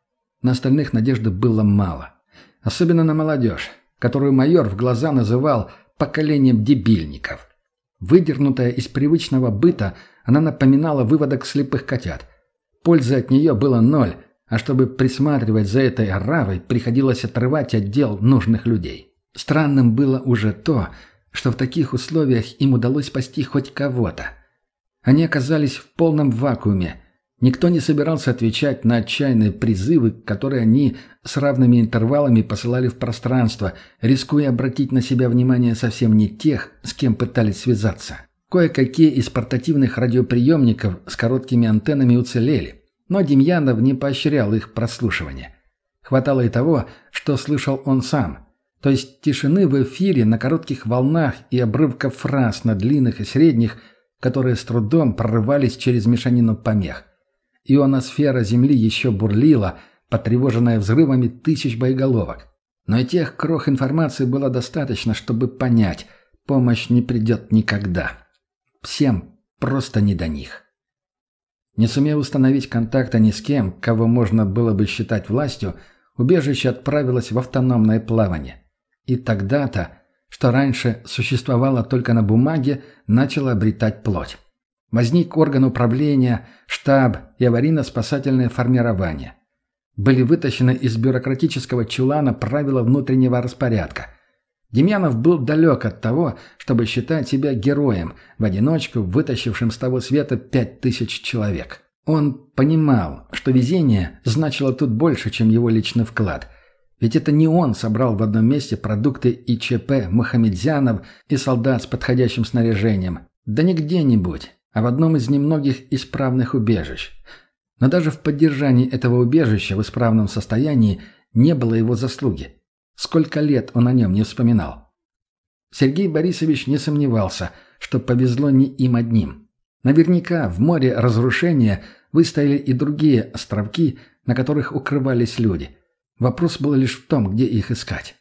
Speaker 1: На остальных надежды было мало. Особенно на молодежь, которую майор в глаза называл поколением дебильников. Выдернутая из привычного быта, она напоминала выводок слепых котят. Пользы от нее было ноль, а чтобы присматривать за этой оравой, приходилось отрывать от дел нужных людей. Странным было уже то, что в таких условиях им удалось спасти хоть кого-то. Они оказались в полном вакууме. Никто не собирался отвечать на отчаянные призывы, которые они с равными интервалами посылали в пространство, рискуя обратить на себя внимание совсем не тех, с кем пытались связаться. Кое-какие из портативных радиоприемников с короткими антеннами уцелели, но Демьянов не поощрял их прослушивание. Хватало и того, что слышал он сам, то есть тишины в эфире на коротких волнах и обрывков фраз на длинных и средних, которые с трудом прорывались через мешанину помех. Ионосфера Земли еще бурлила, потревоженная взрывами тысяч боеголовок. Но и тех крох информации было достаточно, чтобы понять, помощь не придет никогда. Всем просто не до них. Не сумев установить контакта ни с кем, кого можно было бы считать властью, убежище отправилось в автономное плавание. И тогда-то, что раньше существовало только на бумаге, начало обретать плоть. Возник орган управления, штаб и аварийно-спасательное формирование. Были вытащены из бюрократического чулана правила внутреннего распорядка. Демьянов был далек от того, чтобы считать себя героем, в одиночку вытащившим с того света пять тысяч человек. Он понимал, что везение значило тут больше, чем его личный вклад. Ведь это не он собрал в одном месте продукты и ЧП Мухамедзянов и солдат с подходящим снаряжением. Да не где-нибудь, а в одном из немногих исправных убежищ. Но даже в поддержании этого убежища в исправном состоянии не было его заслуги. Сколько лет он о нем не вспоминал. Сергей Борисович не сомневался, что повезло не им одним. Наверняка в море разрушения выстояли и другие островки, на которых укрывались люди. Вопрос был лишь в том, где их искать.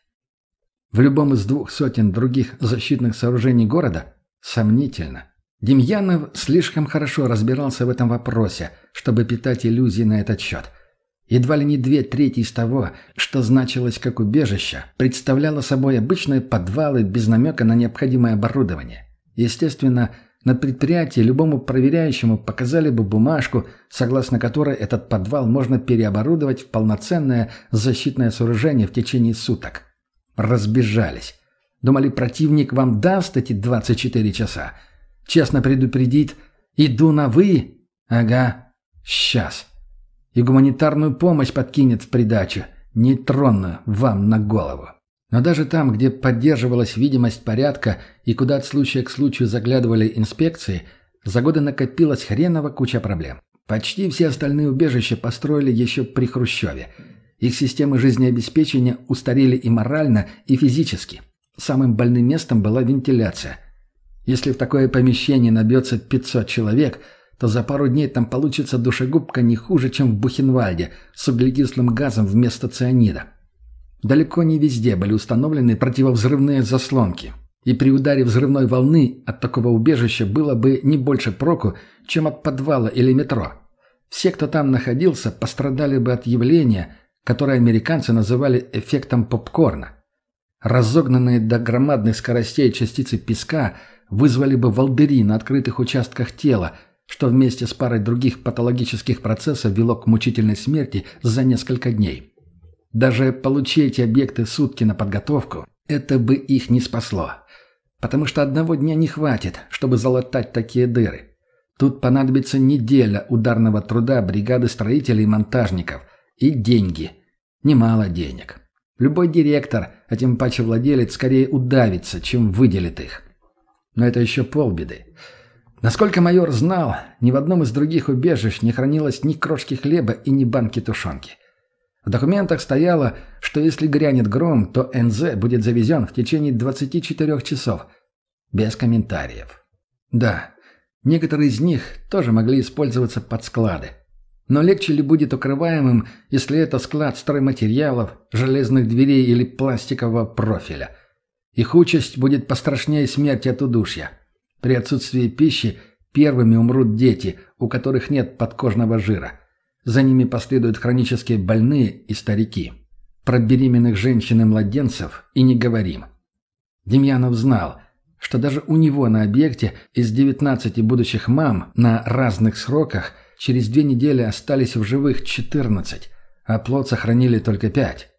Speaker 1: В любом из двух сотен других защитных сооружений города? Сомнительно. Демьянов слишком хорошо разбирался в этом вопросе, чтобы питать иллюзии на этот счет. Едва ли не две трети из того, что значилось как убежище, представляло собой обычные подвалы без намека на необходимое оборудование. Естественно, на предприятии любому проверяющему показали бы бумажку, согласно которой этот подвал можно переоборудовать в полноценное защитное сооружение в течение суток. Разбежались. Думали, противник вам даст эти двадцать четыре часа? Честно предупредит: «Иду на «вы». Ага, сейчас. И гуманитарную помощь подкинет в придачу, нейтронную, вам на голову». Но даже там, где поддерживалась видимость порядка и куда от случая к случаю заглядывали инспекции, за годы накопилась хренова куча проблем. Почти все остальные убежища построили еще при Хрущеве. Их системы жизнеобеспечения устарели и морально, и физически. Самым больным местом была вентиляция. Если в такое помещение набьется пятьсот человек, то за пару дней там получится душегубка не хуже, чем в Бухенвальде, с углекислым газом вместо цианида. Далеко не везде были установлены противовзрывные заслонки, и при ударе взрывной волны от такого убежища было бы не больше проку, чем от подвала или метро. Все, кто там находился, пострадали бы от явления, которое американцы называли эффектом попкорна. Разогнанные до громадных скоростей частицы песка вызвали бы волдыри на открытых участках тела, что вместе с парой других патологических процессов вело к мучительной смерти за несколько дней. Даже получи эти объекты сутки на подготовку, это бы их не спасло. Потому что одного дня не хватит, чтобы залатать такие дыры. Тут понадобится неделя ударного труда бригады строителей и монтажников. И деньги. Немало денег. Любой директор, а тем паче владелец, скорее удавится, чем выделит их. Но это еще полбеды. Насколько майор знал, ни в одном из других убежищ не хранилось ни крошки хлеба и ни банки тушенки. В документах стояло, что если грянет гром, то эн зэ будет завезен в течение двадцати четырёх часов. Без комментариев. Да, некоторые из них тоже могли использоваться под склады. Но легче ли будет укрываемым, если это склад стройматериалов, железных дверей или пластикового профиля? Их участь будет пострашнее смерти от удушья. При отсутствии пищи первыми умрут дети, у которых нет подкожного жира. За ними последуют хронические больные и старики. Про беременных женщин и младенцев и не говорим. Демьянов знал, что даже у него на объекте из девятнадцати будущих мам на разных сроках через две недели остались в живых четырнадцать, а плод сохранили только пять.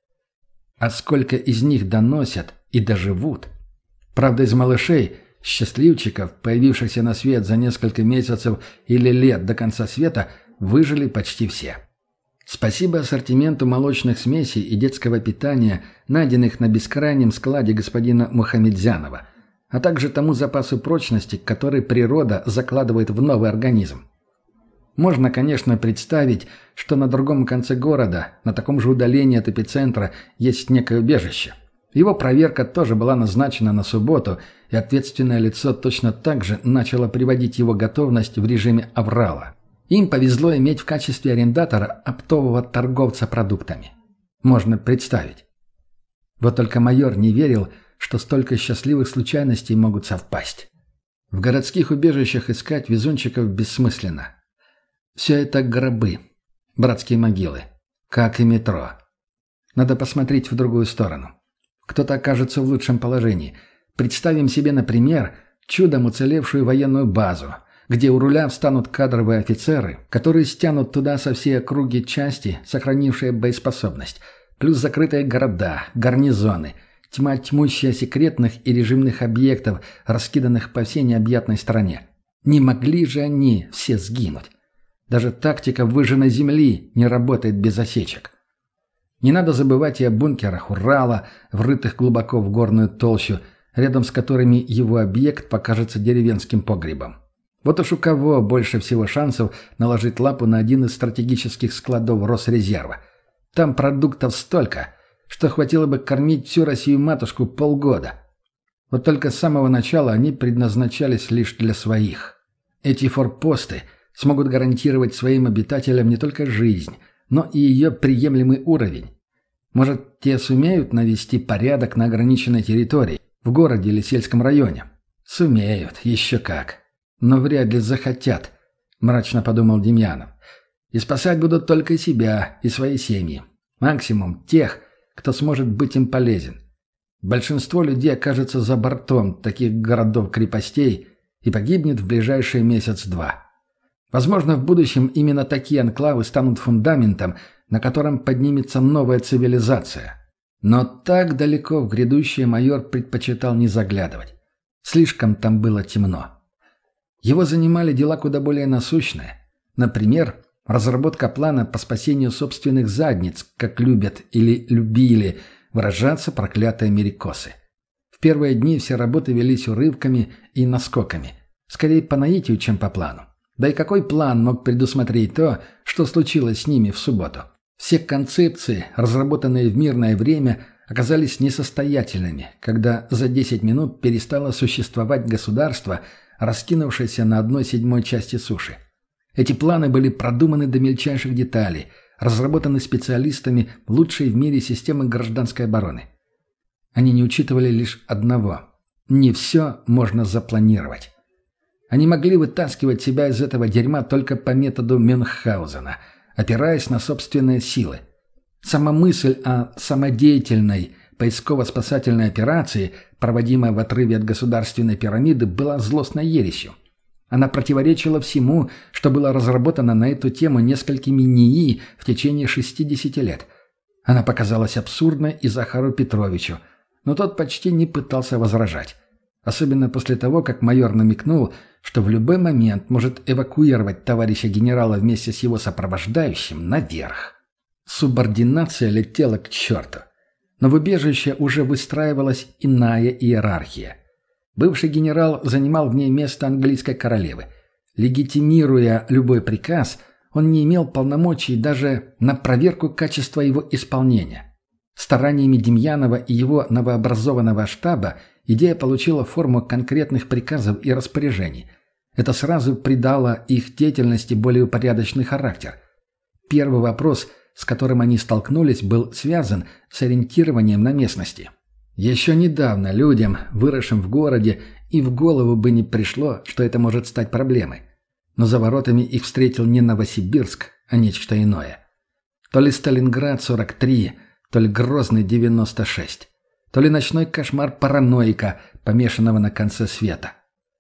Speaker 1: А сколько из них доносят и доживут? Правда, из малышей, счастливчиков, появившихся на свет за несколько месяцев или лет до конца света, выжили почти все. Спасибо ассортименту молочных смесей и детского питания, найденных на бескрайнем складе господина Мухамедзянова, а также тому запасу прочности, который природа закладывает в новый организм. Можно, конечно, представить, что на другом конце города, на таком же удалении от эпицентра, есть некое убежище. Его проверка тоже была назначена на субботу, и ответственное лицо точно так же начало приводить его готовность в режиме аврала. Им повезло иметь в качестве арендатора оптового торговца продуктами. Можно представить. Вот только майор не верил, что столько счастливых случайностей могут совпасть. В городских убежищах искать везунчиков бессмысленно. Все это гробы, братские могилы, как и метро. Надо посмотреть в другую сторону. Кто-то окажется в лучшем положении. Представим себе, например, чудом уцелевшую военную базу, где у руля встанут кадровые офицеры, которые стянут туда со всей округи части, сохранившие боеспособность, плюс закрытые города, гарнизоны, тьма тьмущая секретных и режимных объектов, раскиданных по всей необъятной стране. Не могли же они все сгинуть? Даже тактика выжженной земли не работает без осечек. Не надо забывать и о бункерах Урала, врытых глубоко в горную толщу, рядом с которыми его объект покажется деревенским погребом. Вот уж у кого больше всего шансов наложить лапу на один из стратегических складов Росрезерва. Там продуктов столько, что хватило бы кормить всю Россию-матушку полгода. Вот только с самого начала они предназначались лишь для своих. Эти форпосты смогут гарантировать своим обитателям не только жизнь, но и ее приемлемый уровень. Может, те сумеют навести порядок на ограниченной территории, в городе или сельском районе? Сумеют, еще как. Но вряд ли захотят, мрачно подумал Демьянов. И спасать будут только себя и свои семьи. Максимум тех, кто сможет быть им полезен. Большинство людей окажется за бортом таких городов-крепостей и погибнет в ближайшие месяц-два. Возможно, в будущем именно такие анклавы станут фундаментом, на котором поднимется новая цивилизация. Но так далеко в грядущее майор предпочитал не заглядывать. Слишком там было темно. Его занимали дела куда более насущные. Например, разработка плана по спасению собственных задниц, как любят или любили выражаться проклятые америкосы. В первые дни все работы велись урывками и наскоками. Скорее по наитию, чем по плану. Да и какой план мог предусмотреть то, что случилось с ними в субботу? Все концепции, разработанные в мирное время, оказались несостоятельными, когда за десять минут перестало существовать государство, раскинувшееся на одной седьмой части суши. Эти планы были продуманы до мельчайших деталей, разработаны специалистами лучшей в мире системы гражданской обороны. Они не учитывали лишь одного – не все можно запланировать. Они могли вытаскивать себя из этого дерьма только по методу Мюнхгаузена, опираясь на собственные силы. Сама мысль о самодеятельной поисково-спасательной операции, проводимой в отрыве от государственной пирамиды, была злостной ересью. Она противоречила всему, что было разработано на эту тему несколькими НИИ в течение шестидесяти лет. Она показалась абсурдной и Захару Петровичу, но тот почти не пытался возражать. Особенно после того, как майор намекнул, что в любой момент может эвакуировать товарища генерала вместе с его сопровождающим наверх. Субординация летела к черту. Но в убежище уже выстраивалась иная иерархия. Бывший генерал занимал в ней место английской королевы. Легитимируя любой приказ, он не имел полномочий даже на проверку качества его исполнения. Стараниями Демьянова и его новообразованного штаба идея получила форму конкретных приказов и распоряжений. Это сразу придало их деятельности более упорядоченный характер. Первый вопрос, с которым они столкнулись, был связан с ориентированием на местности. Еще недавно людям, выросшим в городе, и в голову бы не пришло, что это может стать проблемой. Но за воротами их встретил не Новосибирск, а нечто иное. То ли Сталинград сорок три, то ли Грозный девяносто шесть. То ли ночной кошмар параноика, помешанного на конце света.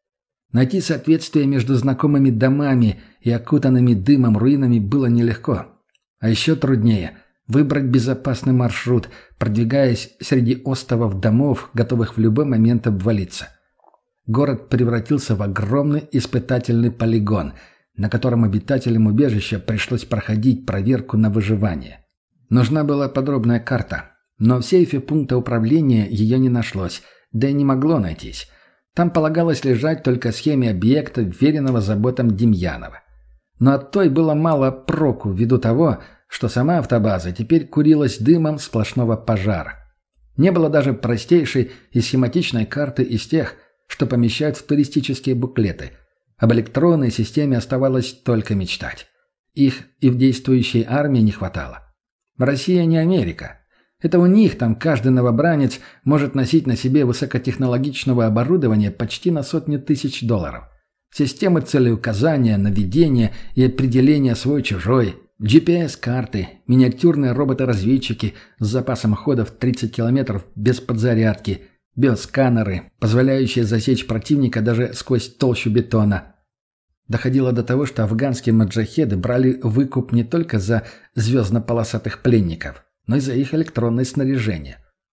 Speaker 1: Найти соответствие между знакомыми домами и окутанными дымом руинами было нелегко. А еще труднее выбрать безопасный маршрут, продвигаясь среди остовов домов, готовых в любой момент обвалиться. Город превратился в огромный испытательный полигон, на котором обитателям убежища пришлось проходить проверку на выживание. Нужна была подробная карта. Но в сейфе пункта управления ее не нашлось, да и не могло найтись. Там полагалось лежать только схеме объекта, вверенного заботам Демьянова. Но от той было мало проку ввиду того, что сама автобаза теперь курилась дымом сплошного пожара. Не было даже простейшей и схематичной карты из тех, что помещают в туристические буклеты. Об электронной системе оставалось только мечтать. Их и в действующей армии не хватало. Россия не Америка. Это у них там каждый новобранец может носить на себе высокотехнологичного оборудования почти на сотни тысяч долларов. Системы целеуказания, наведения и определения свой-чужой, джи пи эс-карты, миниатюрные роботы-разведчики с запасом хода в тридцать километров без подзарядки, биосканеры, позволяющие засечь противника даже сквозь толщу бетона. Доходило до того, что афганские маджахеды брали выкуп не только за звездно-полосатых пленников, но и за их электронное снаряжение.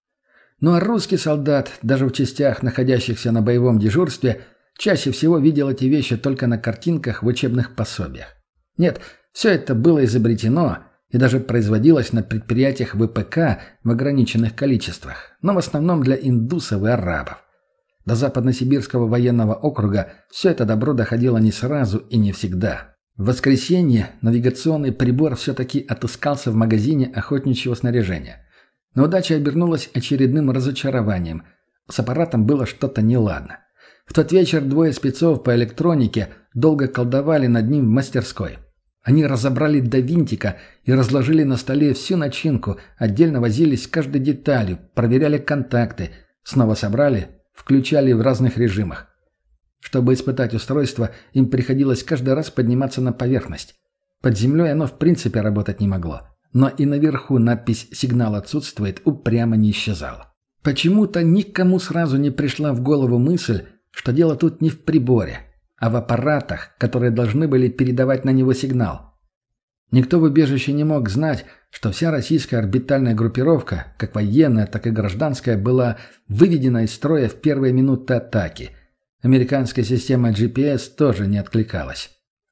Speaker 1: Ну а русский солдат, даже в частях, находящихся на боевом дежурстве, чаще всего видел эти вещи только на картинках в учебных пособиях. Нет, все это было изобретено и даже производилось на предприятиях вэ пэ ка в ограниченных количествах, но в основном для индусов и арабов. До Западносибирского военного округа все это добро доходило не сразу и не всегда. В воскресенье навигационный прибор все-таки отыскался в магазине охотничьего снаряжения. Но удача обернулась очередным разочарованием. С аппаратом было что-то неладно. В тот вечер двое спецов по электронике долго колдовали над ним в мастерской. Они разобрали до винтика и разложили на столе всю начинку, отдельно возились с каждой деталью, проверяли контакты, снова собрали, включали в разных режимах. Чтобы испытать устройство, им приходилось каждый раз подниматься на поверхность. Под землей оно в принципе работать не могло. Но и наверху надпись «Сигнал отсутствует» упрямо не исчезала. Почему-то никому сразу не пришла в голову мысль, что дело тут не в приборе, а в аппаратах, которые должны были передавать на него сигнал. Никто в убежище не мог знать, что вся российская орбитальная группировка, как военная, так и гражданская, была выведена из строя в первые минуты атаки. Американская система джи пи эс тоже не откликалась.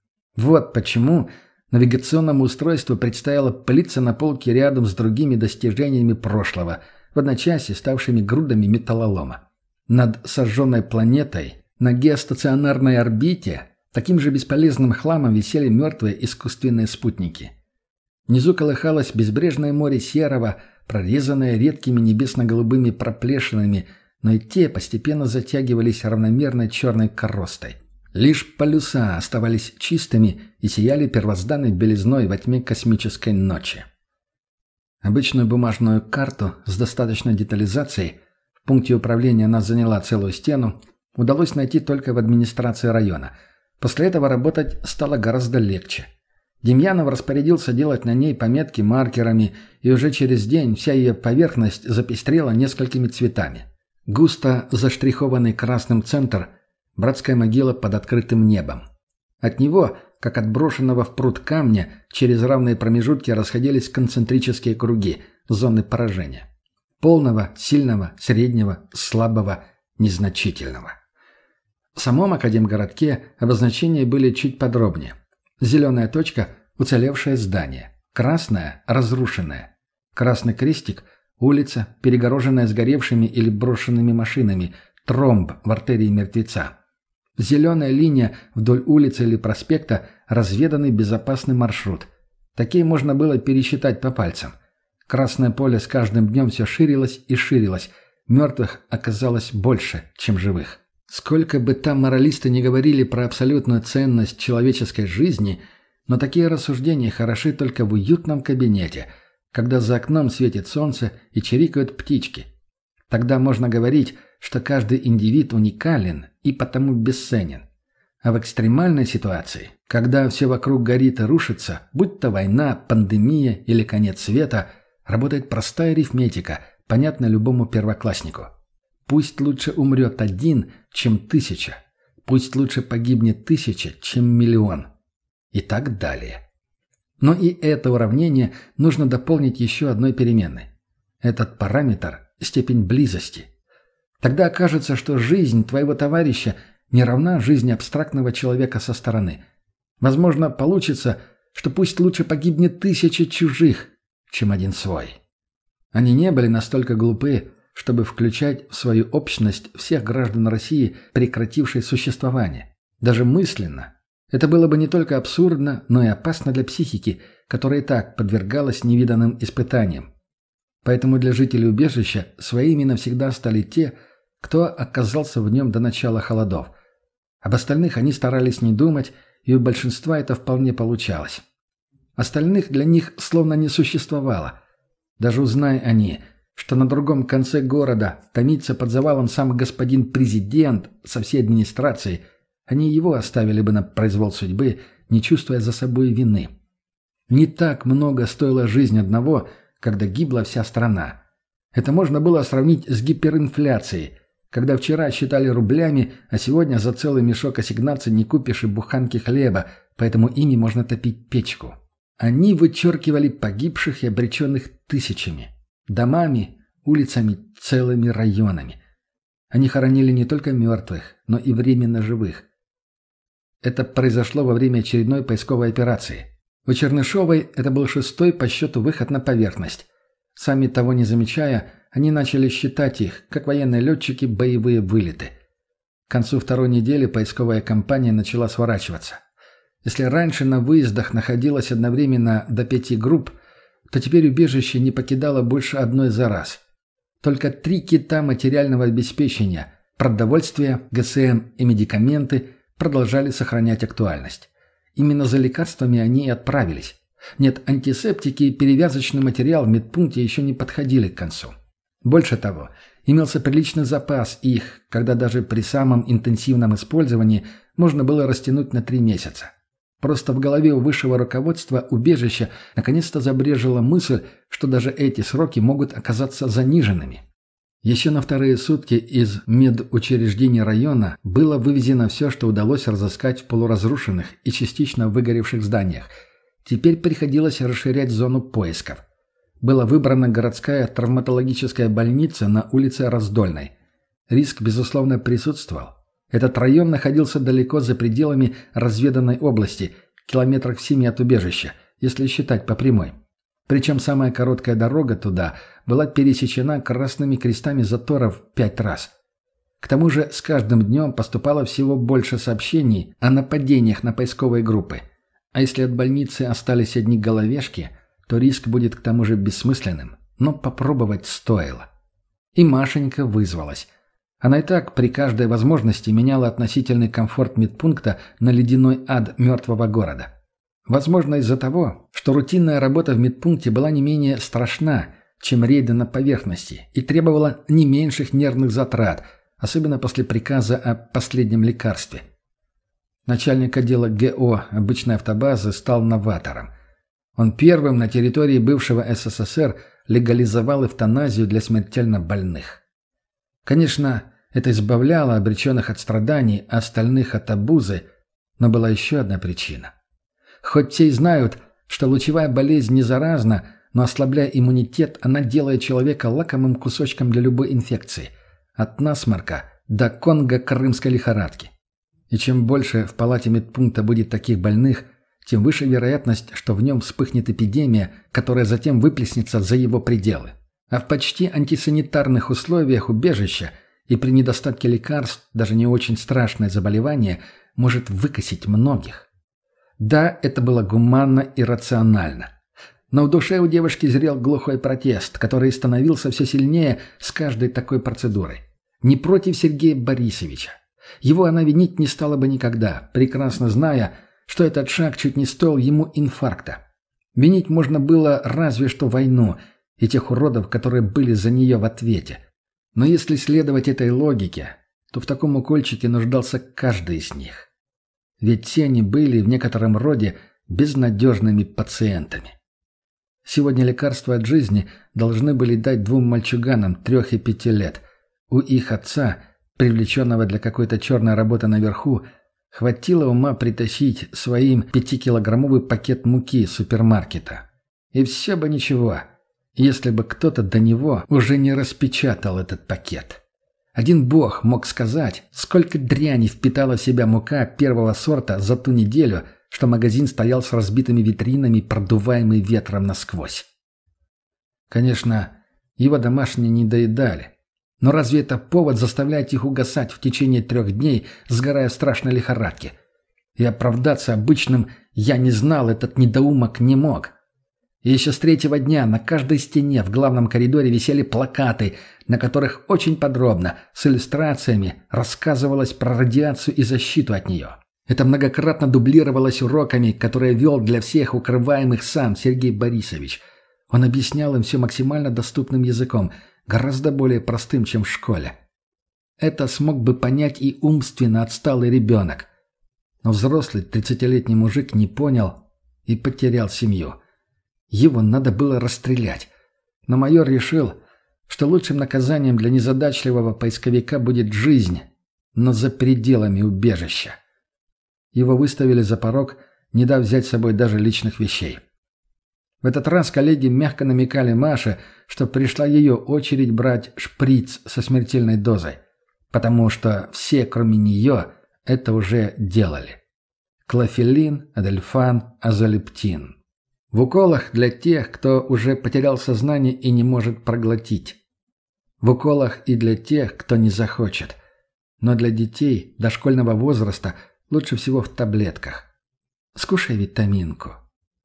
Speaker 1: Вот почему навигационному устройству предстояло пылиться на полке рядом с другими достижениями прошлого, в одночасье ставшими грудами металлолома. Над сожженной планетой, на геостационарной орбите, таким же бесполезным хламом висели мертвые искусственные спутники. Внизу колыхалось безбрежное море серого, прорезанное редкими небесно-голубыми проплешинами, но и те постепенно затягивались равномерной черной коростой. Лишь полюса оставались чистыми и сияли первозданной белизной во тьме космической ночи. Обычную бумажную карту с достаточной детализацией, в пункте управления она заняла целую стену, удалось найти только в администрации района. После этого работать стало гораздо легче. Демьянов распорядился делать на ней пометки маркерами, и уже через день вся ее поверхность запестрела несколькими цветами. Густо заштрихованный красным центр, братская могила под открытым небом. От него, как от брошенного в пруд камня, через равные промежутки расходились концентрические круги, зоны поражения. Полного, сильного, среднего, слабого, незначительного. В самом Академгородке обозначения были чуть подробнее. Зеленая точка – уцелевшее здание. Красная – разрушенное. Красный крестик – улица, перегороженная сгоревшими или брошенными машинами, тромб в артерии мертвеца. Зеленая линия вдоль улицы или проспекта – разведанный безопасный маршрут. Такие можно было пересчитать по пальцам. Красное поле с каждым днем все ширилось и ширилось. Мертвых оказалось больше, чем живых. Сколько бы там моралисты не говорили про абсолютную ценность человеческой жизни, но такие рассуждения хороши только в уютном кабинете, когда за окном светит солнце и чирикают птички. Тогда можно говорить, что каждый индивид уникален и потому бесценен. А в экстремальной ситуации, когда все вокруг горит и рушится, будь то война, пандемия или конец света, работает простая арифметика, понятная любому первокласснику. Пусть лучше умрет один, чем тысяча. Пусть лучше погибнет тысяча, чем миллион. И так далее. Но и это уравнение нужно дополнить еще одной переменной. Этот параметр – степень близости. Тогда окажется, что жизнь твоего товарища не равна жизни абстрактного человека со стороны. Возможно, получится, что пусть лучше погибнет тысяча чужих, чем один свой. Они не были настолько глупы, чтобы включать в свою общность всех граждан России, прекратившей существование. Даже мысленно. Это было бы не только абсурдно, но и опасно для психики, которая и так подвергалась невиданным испытаниям. Поэтому для жителей убежища своими навсегда стали те, кто оказался в нем до начала холодов. Об остальных они старались не думать, и у большинства это вполне получалось. Остальных для них словно не существовало. Даже узная они, что на другом конце города томится под завалом сам господин президент со всей администрацией, они его оставили бы на произвол судьбы, не чувствуя за собой вины. Не так много стоила жизнь одного, когда гибла вся страна. Это можно было сравнить с гиперинфляцией, когда вчера считали рублями, а сегодня за целый мешок ассигнаций не купишь и буханки хлеба, поэтому ими можно топить печку. Они вычеркивали погибших и обреченных тысячами. Домами, улицами, целыми районами. Они хоронили не только мертвых, но и временно живых. Это произошло во время очередной поисковой операции. У Чернышовой это был шестой по счету выход на поверхность. Сами того не замечая, они начали считать их, как военные летчики, боевые вылеты. К концу второй недели поисковая кампания начала сворачиваться. Если раньше на выездах находилось одновременно до пяти групп, то теперь убежище не покидало больше одной за раз. Только три кита материального обеспечения – продовольствие, ГСМ и медикаменты – продолжали сохранять актуальность. Именно за лекарствами они и отправились. Нет, антисептики и перевязочный материал в медпункте еще не подходили к концу. Больше того, имелся приличный запас их, когда даже при самом интенсивном использовании можно было растянуть на три месяца. Просто в голове у высшего руководства убежища наконец-то забрежила мысль, что даже эти сроки могут оказаться заниженными. Еще на вторые сутки из медучреждений района было вывезено все, что удалось разыскать в полуразрушенных и частично выгоревших зданиях. Теперь приходилось расширять зону поисков. Была выбрана городская травматологическая больница на улице Раздольной. Риск, безусловно, присутствовал. Этот район находился далеко за пределами разведанной области, километрах в семи от убежища, если считать по прямой. Причем самая короткая дорога туда была пересечена красными крестами заторов пять раз. К тому же с каждым днем поступало всего больше сообщений о нападениях на поисковые группы. А если от больницы остались одни головешки, то риск будет к тому же бессмысленным, но попробовать стоило. И Машенька вызвалась. Она и так при каждой возможности меняла относительный комфорт медпункта на ледяной ад мертвого города. Возможно, из-за того, что рутинная работа в медпункте была не менее страшна, чем рейды на поверхности, и требовала не меньших нервных затрат, особенно после приказа о последнем лекарстве. Начальник отдела ГО обычной автобазы стал новатором. Он первым на территории бывшего СССР легализовал эвтаназию для смертельно больных. Конечно, это избавляло обреченных от страданий, а остальных от обузы, но была еще одна причина. Хоть все и знают, что лучевая болезнь не заразна, но ослабляя иммунитет, она делает человека лакомым кусочком для любой инфекции. От насморка до конго-крымской лихорадки. И чем больше в палате медпункта будет таких больных, тем выше вероятность, что в нем вспыхнет эпидемия, которая затем выплеснется за его пределы. А в почти антисанитарных условиях убежища и при недостатке лекарств даже не очень страшное заболевание может выкосить многих. Да, это было гуманно и рационально. Но в душе у девушки зрел глухой протест, который становился все сильнее с каждой такой процедурой. Не против Сергея Борисовича. Его она винить не стала бы никогда, прекрасно зная, что этот шаг чуть не стоил ему инфаркта. Винить можно было разве что войну и тех уродов, которые были за нее в ответе. Но если следовать этой логике, то в таком укольчике нуждался каждый из них. Ведь все они были в некотором роде безнадежными пациентами. Сегодня лекарства от жизни должны были дать двум мальчуганам трех и пяти лет. У их отца, привлеченного для какой-то черной работы наверху, хватило ума притащить своим пятикилограммовый пакет муки из супермаркета. И все бы ничего, если бы кто-то до него уже не распечатал этот пакет. Один бог мог сказать, сколько дряни впитала в себя мука первого сорта за ту неделю, что магазин стоял с разбитыми витринами, продуваемый ветром насквозь. Конечно, его домашние не доедали. Но разве это повод заставлять их угасать в течение трех дней, сгорая в страшной лихорадке? И оправдаться обычным «я не знал» этот недоумок не мог. И еще с третьего дня на каждой стене в главном коридоре висели плакаты, на которых очень подробно, с иллюстрациями, рассказывалось про радиацию и защиту от нее. Это многократно дублировалось уроками, которые вел для всех укрываемых сам Сергей Борисович. Он объяснял им все максимально доступным языком, гораздо более простым, чем в школе. Это смог бы понять и умственно отсталый ребенок. Но взрослый тридцатилетний мужик не понял и потерял семью. Его надо было расстрелять. Но майор решил, что лучшим наказанием для незадачливого поисковика будет жизнь, но за пределами убежища. Его выставили за порог, не дав взять с собой даже личных вещей. В этот раз коллеги мягко намекали Маше, что пришла ее очередь брать шприц со смертельной дозой, потому что все, кроме нее, это уже делали. Клофелин, адельфан, азолептин. В уколах для тех, кто уже потерял сознание и не может проглотить. В уколах и для тех, кто не захочет. Но для детей дошкольного возраста лучше всего в таблетках. Скушай витаминку.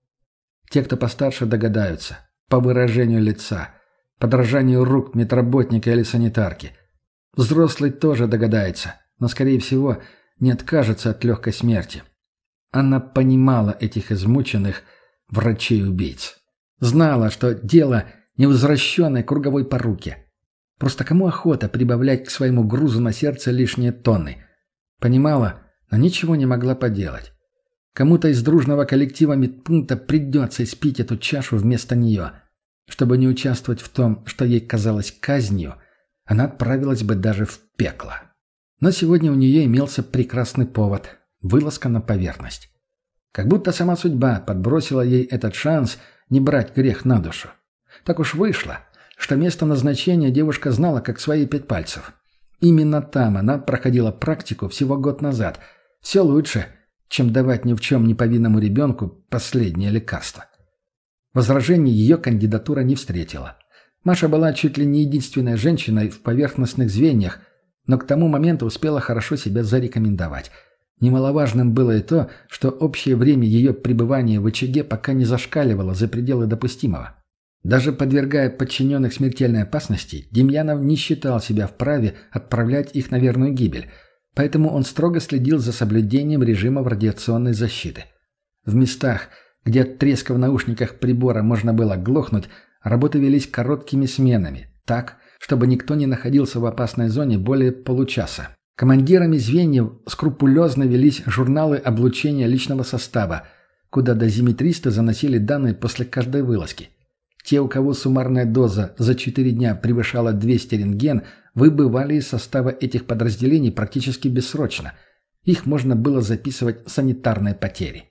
Speaker 1: Те, кто постарше, догадаются. По выражению лица, по дрожанию рук медработника или санитарки. Взрослый тоже догадается, но, скорее всего, не откажется от легкой смерти. Она понимала этих измученных врачей-убийц. Знала, что дело не в возвращенной круговой поруке. Просто кому охота прибавлять к своему грузу на сердце лишние тонны? Понимала, но ничего не могла поделать. Кому-то из дружного коллектива медпункта придется испить эту чашу вместо нее. Чтобы не участвовать в том, что ей казалось казнью, она отправилась бы даже в пекло. Но сегодня у нее имелся прекрасный повод – вылазка на поверхность. Как будто сама судьба подбросила ей этот шанс не брать грех на душу. Так уж вышло, что место назначения девушка знала как свои пять пальцев. Именно там она проходила практику всего год назад. Все лучше, чем давать ни в чем не повинному ребенку последнее лекарство. Возражений ее кандидатура не встретила. Маша была чуть ли не единственной женщиной в поверхностных звеньях, но к тому моменту успела хорошо себя зарекомендовать. Немаловажным было и то, что общее время ее пребывания в очаге пока не зашкаливало за пределы допустимого. Даже подвергая подчиненных смертельной опасности, Демьянов не считал себя вправе отправлять их на верную гибель, поэтому он строго следил за соблюдением режимов радиационной защиты. В местах, где от треска в наушниках прибора можно было глохнуть, работы велись короткими сменами, так, чтобы никто не находился в опасной зоне более получаса. Командирами звеньев скрупулезно велись журналы облучения личного состава, куда дозиметристы заносили данные после каждой вылазки. Те, у кого суммарная доза за четыре дня превышала двести рентген, выбывали из состава этих подразделений практически бессрочно. Их можно было записывать в санитарные потери.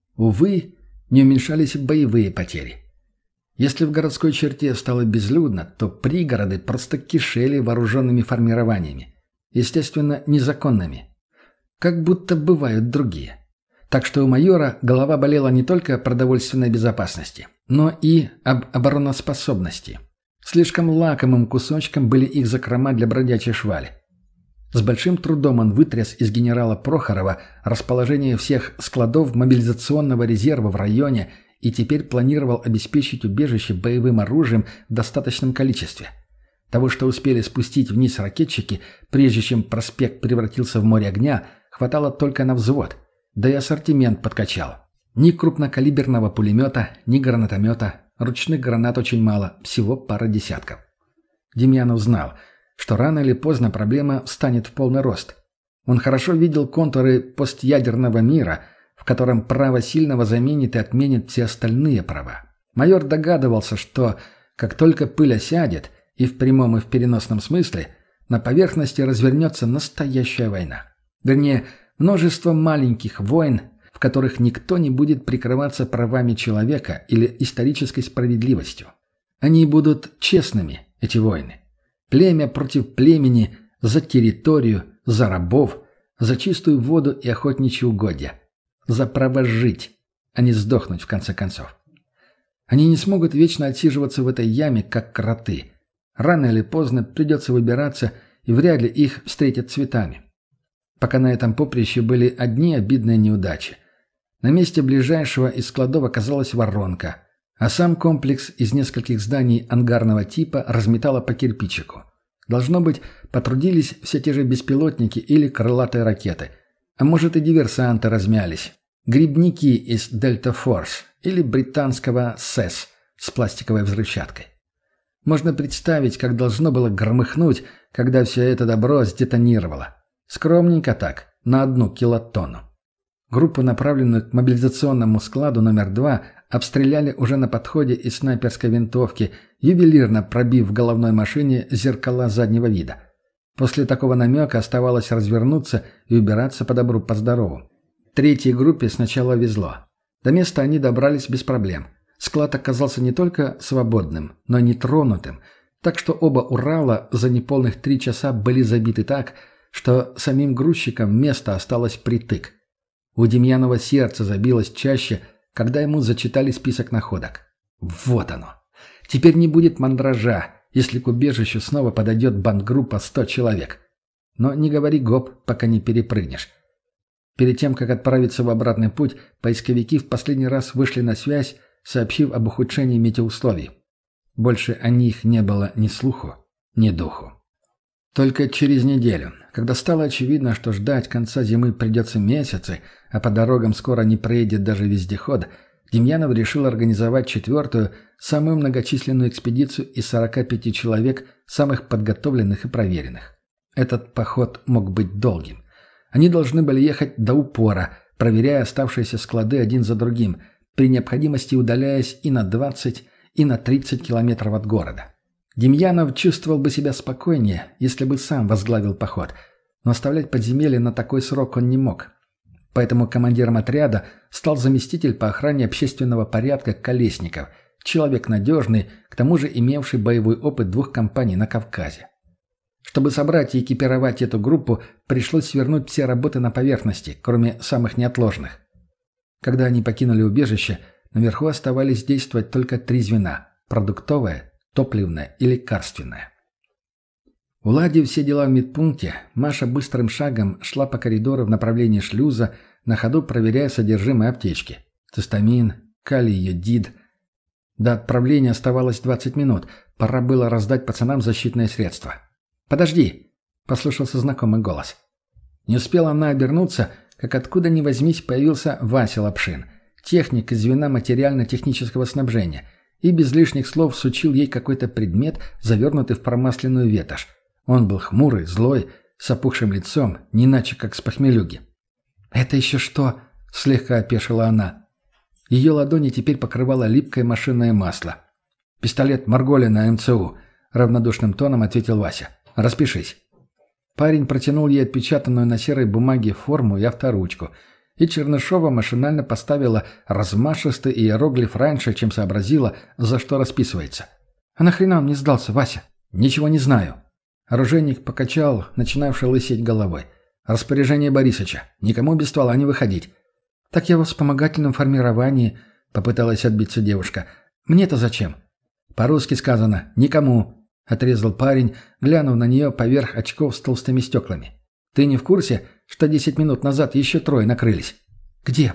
Speaker 1: Увы, не уменьшались и боевые потери. Если в городской черте стало безлюдно, то пригороды просто кишели вооруженными формированиями. Естественно, незаконными. Как будто бывают другие. Так что у майора голова болела не только о продовольственной безопасности, но и об обороноспособности. Слишком лакомым кусочком были их закрома для бродячей швали. С большим трудом он вытряс из генерала Прохорова расположение всех складов мобилизационного резерва в районе и теперь планировал обеспечить убежище боевым оружием в достаточном количестве. Того, что успели спустить вниз ракетчики, прежде чем проспект превратился в море огня, хватало только на взвод. Да и ассортимент подкачал. Ни крупнокалиберного пулемета, ни гранатомета, ручных гранат очень мало, всего пара десятков. Демьянов знал, что рано или поздно проблема встанет в полный рост. Он хорошо видел контуры постядерного мира, в котором право сильного заменит и отменит все остальные права. Майор догадывался, что, как только пыль осядет, и в прямом и в переносном смысле, на поверхности развернется настоящая война. Вернее, множество маленьких войн, в которых никто не будет прикрываться правами человека или исторической справедливостью. Они будут честными, эти войны. Племя против племени, за территорию, за рабов, за чистую воду и охотничьи угодья. За право жить, а не сдохнуть в конце концов. Они не смогут вечно отсиживаться в этой яме, как кроты. Рано или поздно придется выбираться, и вряд ли их встретят цветами. Пока на этом поприще были одни обидные неудачи. На месте ближайшего из складов оказалась воронка, А сам комплекс из нескольких зданий ангарного типа разметало по кирпичику. Должно быть, потрудились все те же беспилотники или крылатые ракеты. А может, и диверсанты размялись. Грибники из Delta Force или британского сэс с пластиковой взрывчаткой. Можно представить, как должно было громыхнуть, когда все это добро сдетонировало. Скромненько так, на одну килотонну. Группу, направленную к мобилизационному складу номер два, обстреляли уже на подходе из снайперской винтовки, ювелирно пробив в головной машине зеркала заднего вида. После такого намека оставалось развернуться и убираться по добру, по здорову. Третьей группе сначала везло. До места они добрались без проблем. Склад оказался не только свободным, но и нетронутым, так что оба Урала за неполных три часа были забиты так, что самим грузчикам место осталось притык. У Демьянова сердце забилось чаще, когда ему зачитали список находок. Вот оно. Теперь не будет мандража, если к убежищу снова подойдет бандгруппа сто человек. Но не говори гоп, пока не перепрыгнешь. Перед тем, как отправиться в обратный путь, поисковики в последний раз вышли на связь, сообщив об ухудшении метеоусловий. Больше о них не было ни слуху, ни духу. Только через неделю, когда стало очевидно, что ждать конца зимы придется месяцы, а по дорогам скоро не проедет даже вездеход, Демьянов решил организовать четвертую, самую многочисленную экспедицию из сорока пяти человек, самых подготовленных и проверенных. Этот поход мог быть долгим. Они должны были ехать до упора, проверяя оставшиеся склады один за другим, при необходимости удаляясь и на двадцать, и на тридцать километров от города. Демьянов чувствовал бы себя спокойнее, если бы сам возглавил поход, но оставлять подземелье на такой срок он не мог. Поэтому командиром отряда стал заместитель по охране общественного порядка Колесников, человек надежный, к тому же имевший боевой опыт двух кампаний на Кавказе. Чтобы собрать и экипировать эту группу, пришлось свернуть все работы на поверхности, кроме самых неотложных. Когда они покинули убежище, наверху оставались действовать только три звена – продуктовое, топливное и лекарственное. Уладив все дела в медпункте, Маша быстрым шагом шла по коридору в направлении шлюза, на ходу проверяя содержимое аптечки. Цистамин, калий-йодид. До отправления оставалось двадцать минут, пора было раздать пацанам защитные средства. «Подожди!» – послышался знакомый голос. Не успела она обернуться, как откуда ни возьмись появился Вася Лапшин, техник из звена материально-технического снабжения, и без лишних слов сучил ей какой-то предмет, завернутый в промасленную ветошь. Он был хмурый, злой, с опухшим лицом, не иначе как с похмелюги. «Это еще что?» – слегка опешила она. Ее ладони теперь покрывало липкое машинное масло. «Пистолет Марголина эм цэ у», – равнодушным тоном ответил Вася. «Распишись». Парень протянул ей отпечатанную на серой бумаге форму и авторучку, и Чернышова машинально поставила размашистый иероглиф раньше, чем сообразила, за что расписывается. «А нахрена он не сдался, Вася?» «Ничего не знаю». Оружейник покачал, начинавший лысеть головой. «Распоряжение Борисыча. Никому без ствола не выходить». «Так я во вспомогательном формировании», — попыталась отбиться девушка. «Мне-то зачем?» «По-русски сказано «никому», — отрезал парень, глянув на нее поверх очков с толстыми стеклами. «Ты не в курсе, что десять минут назад еще трое накрылись?» «Где?»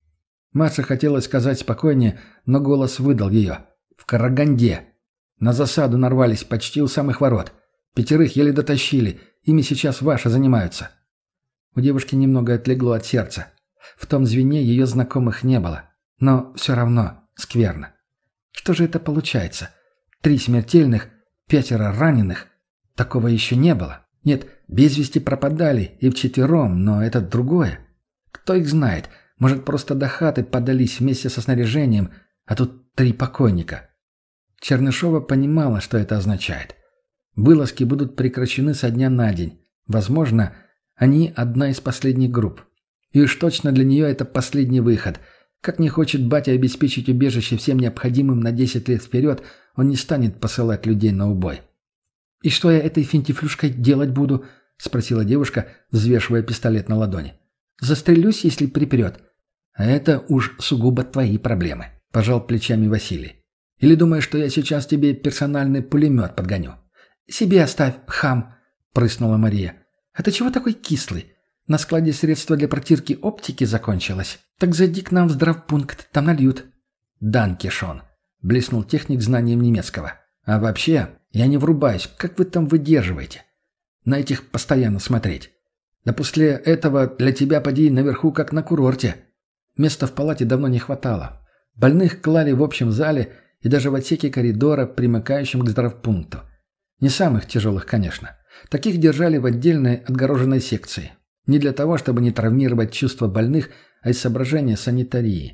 Speaker 1: Маша хотела сказать спокойнее, но голос выдал ее. «В Караганде. На засаду нарвались почти у самых ворот. Пятерых еле дотащили, ими сейчас ваши занимаются». У девушки немного отлегло от сердца. В том звене ее знакомых не было. Но все равно скверно. Что же это получается? Три смертельных, пятеро раненых. Такого еще не было. Нет, без вести пропадали и вчетвером, но это другое. Кто их знает? Может, просто до хаты подались вместе со снаряжением, а тут три покойника. Чернышова понимала, что это означает. Вылазки будут прекращены со дня на день. Возможно, они одна из последних групп. И уж точно для нее это последний выход. Как не хочет батя обеспечить убежище всем необходимым на десять лет вперед, он не станет посылать людей на убой. «И что я этой финтифлюшкой делать буду?» — спросила девушка, взвешивая пистолет на ладони. «Застрелюсь, если припрет». «А это уж сугубо твои проблемы», — пожал плечами Василий. «Или думаешь, что я сейчас тебе персональный пулемет подгоню?» «Себе оставь, хам», — прыснула Мария. «А ты чего такой кислый? На складе средства для протирки оптики закончилось. Так зайди к нам в здравпункт, там нальют». «Данки, Шон». — блеснул техник знанием немецкого. «А вообще, я не врубаюсь, как вы там выдерживаете? На этих постоянно смотреть. Да после этого для тебя, поди, наверху как на курорте. Места в палате давно не хватало. Больных клали в общем зале и даже в отсеке коридора, примыкающем к здравпункту. Не самых тяжелых, конечно. Таких держали в отдельной отгороженной секции. Не для того, чтобы не травмировать чувства больных, а из соображения санитарии.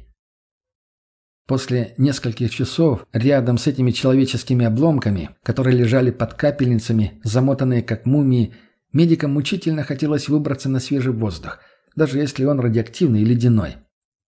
Speaker 1: После нескольких часов рядом с этими человеческими обломками, которые лежали под капельницами, замотанные как мумии, медикам мучительно хотелось выбраться на свежий воздух, даже если он радиоактивный и ледяной.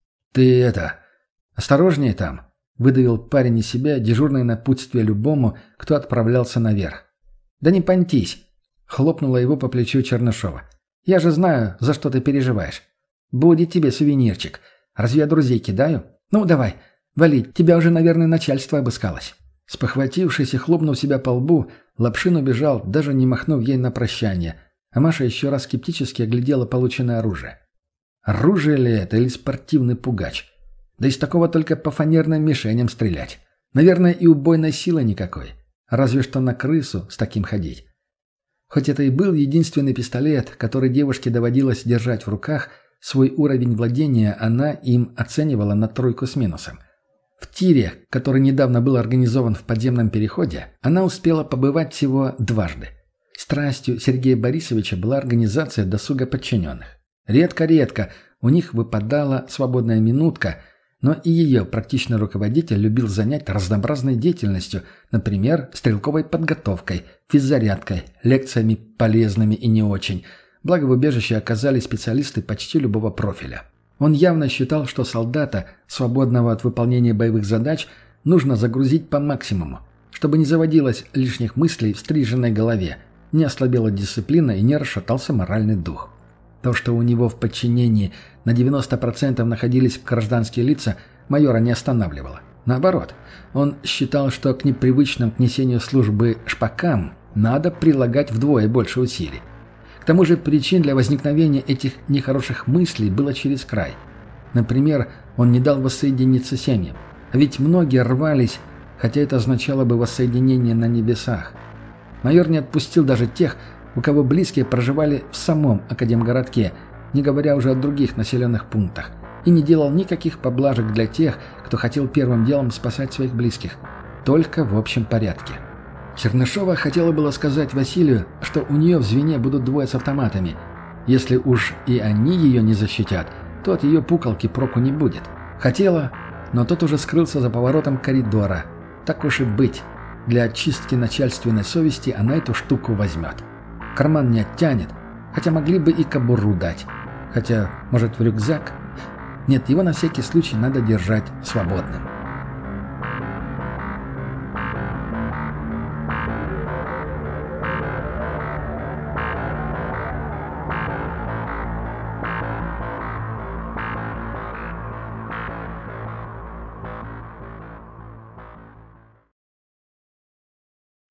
Speaker 1: «Ты это... осторожнее там!» — выдавил парень из себя дежурное напутствие любому, кто отправлялся наверх. «Да не понтись!» — хлопнула его по плечу Чернышова. «Я же знаю, за что ты переживаешь. Будет тебе сувенирчик. Разве я друзей кидаю? Ну, давай, вали, тебя уже, наверное, начальство обыскалось». Спохватившись и хлопнув себя по лбу, Лапшин убежал, даже не махнув ей на прощание, а Маша еще раз скептически оглядела полученное оружие. Оружие ли это или спортивный пугач? Да из такого только по фанерным мишеням стрелять. Наверное, и убойной силы никакой. Разве что на крысу с таким ходить. Хоть это и был единственный пистолет, который девушке доводилось держать в руках, свой уровень владения она им оценивала на тройку с минусом. В тире, который недавно был организован в подземном переходе, она успела побывать всего дважды. Страстью Сергея Борисовича была организация досуга подчиненных. Редко-редко у них выпадала свободная минутка, но и ее практичный руководитель любил занять разнообразной деятельностью, например, стрелковой подготовкой, физзарядкой, лекциями полезными и не очень. Благо в убежище оказались специалисты почти любого профиля. Он явно считал, что солдата, свободного от выполнения боевых задач, нужно загрузить по максимуму, чтобы не заводилось лишних мыслей в стриженной голове, не ослабела дисциплина и не расшатался моральный дух. То, что у него в подчинении на девяносто процентов находились гражданские лица, майора не останавливало. Наоборот, он считал, что к непривычным к несению службы шпакам надо прилагать вдвое больше усилий. К тому же причин для возникновения этих нехороших мыслей было через край. Например, он не дал воссоединиться семьям. А ведь многие рвались, хотя это означало бы воссоединение на небесах. Майор не отпустил даже тех, у кого близкие проживали в самом Академгородке, не говоря уже о других населенных пунктах, и не делал никаких поблажек для тех, кто хотел первым делом спасать своих близких. Только в общем порядке. Чернышова хотела было сказать Василию, что у нее в звене будут двое с автоматами. Если уж и они ее не защитят, то от ее пукалки проку не будет. Хотела, но тот уже скрылся за поворотом коридора. Так уж и быть. Для очистки начальственной совести она эту штуку возьмет. Карман не оттянет, хотя могли бы и кобуру дать. Хотя, может, в рюкзак? Нет, его на всякий случай надо держать свободным.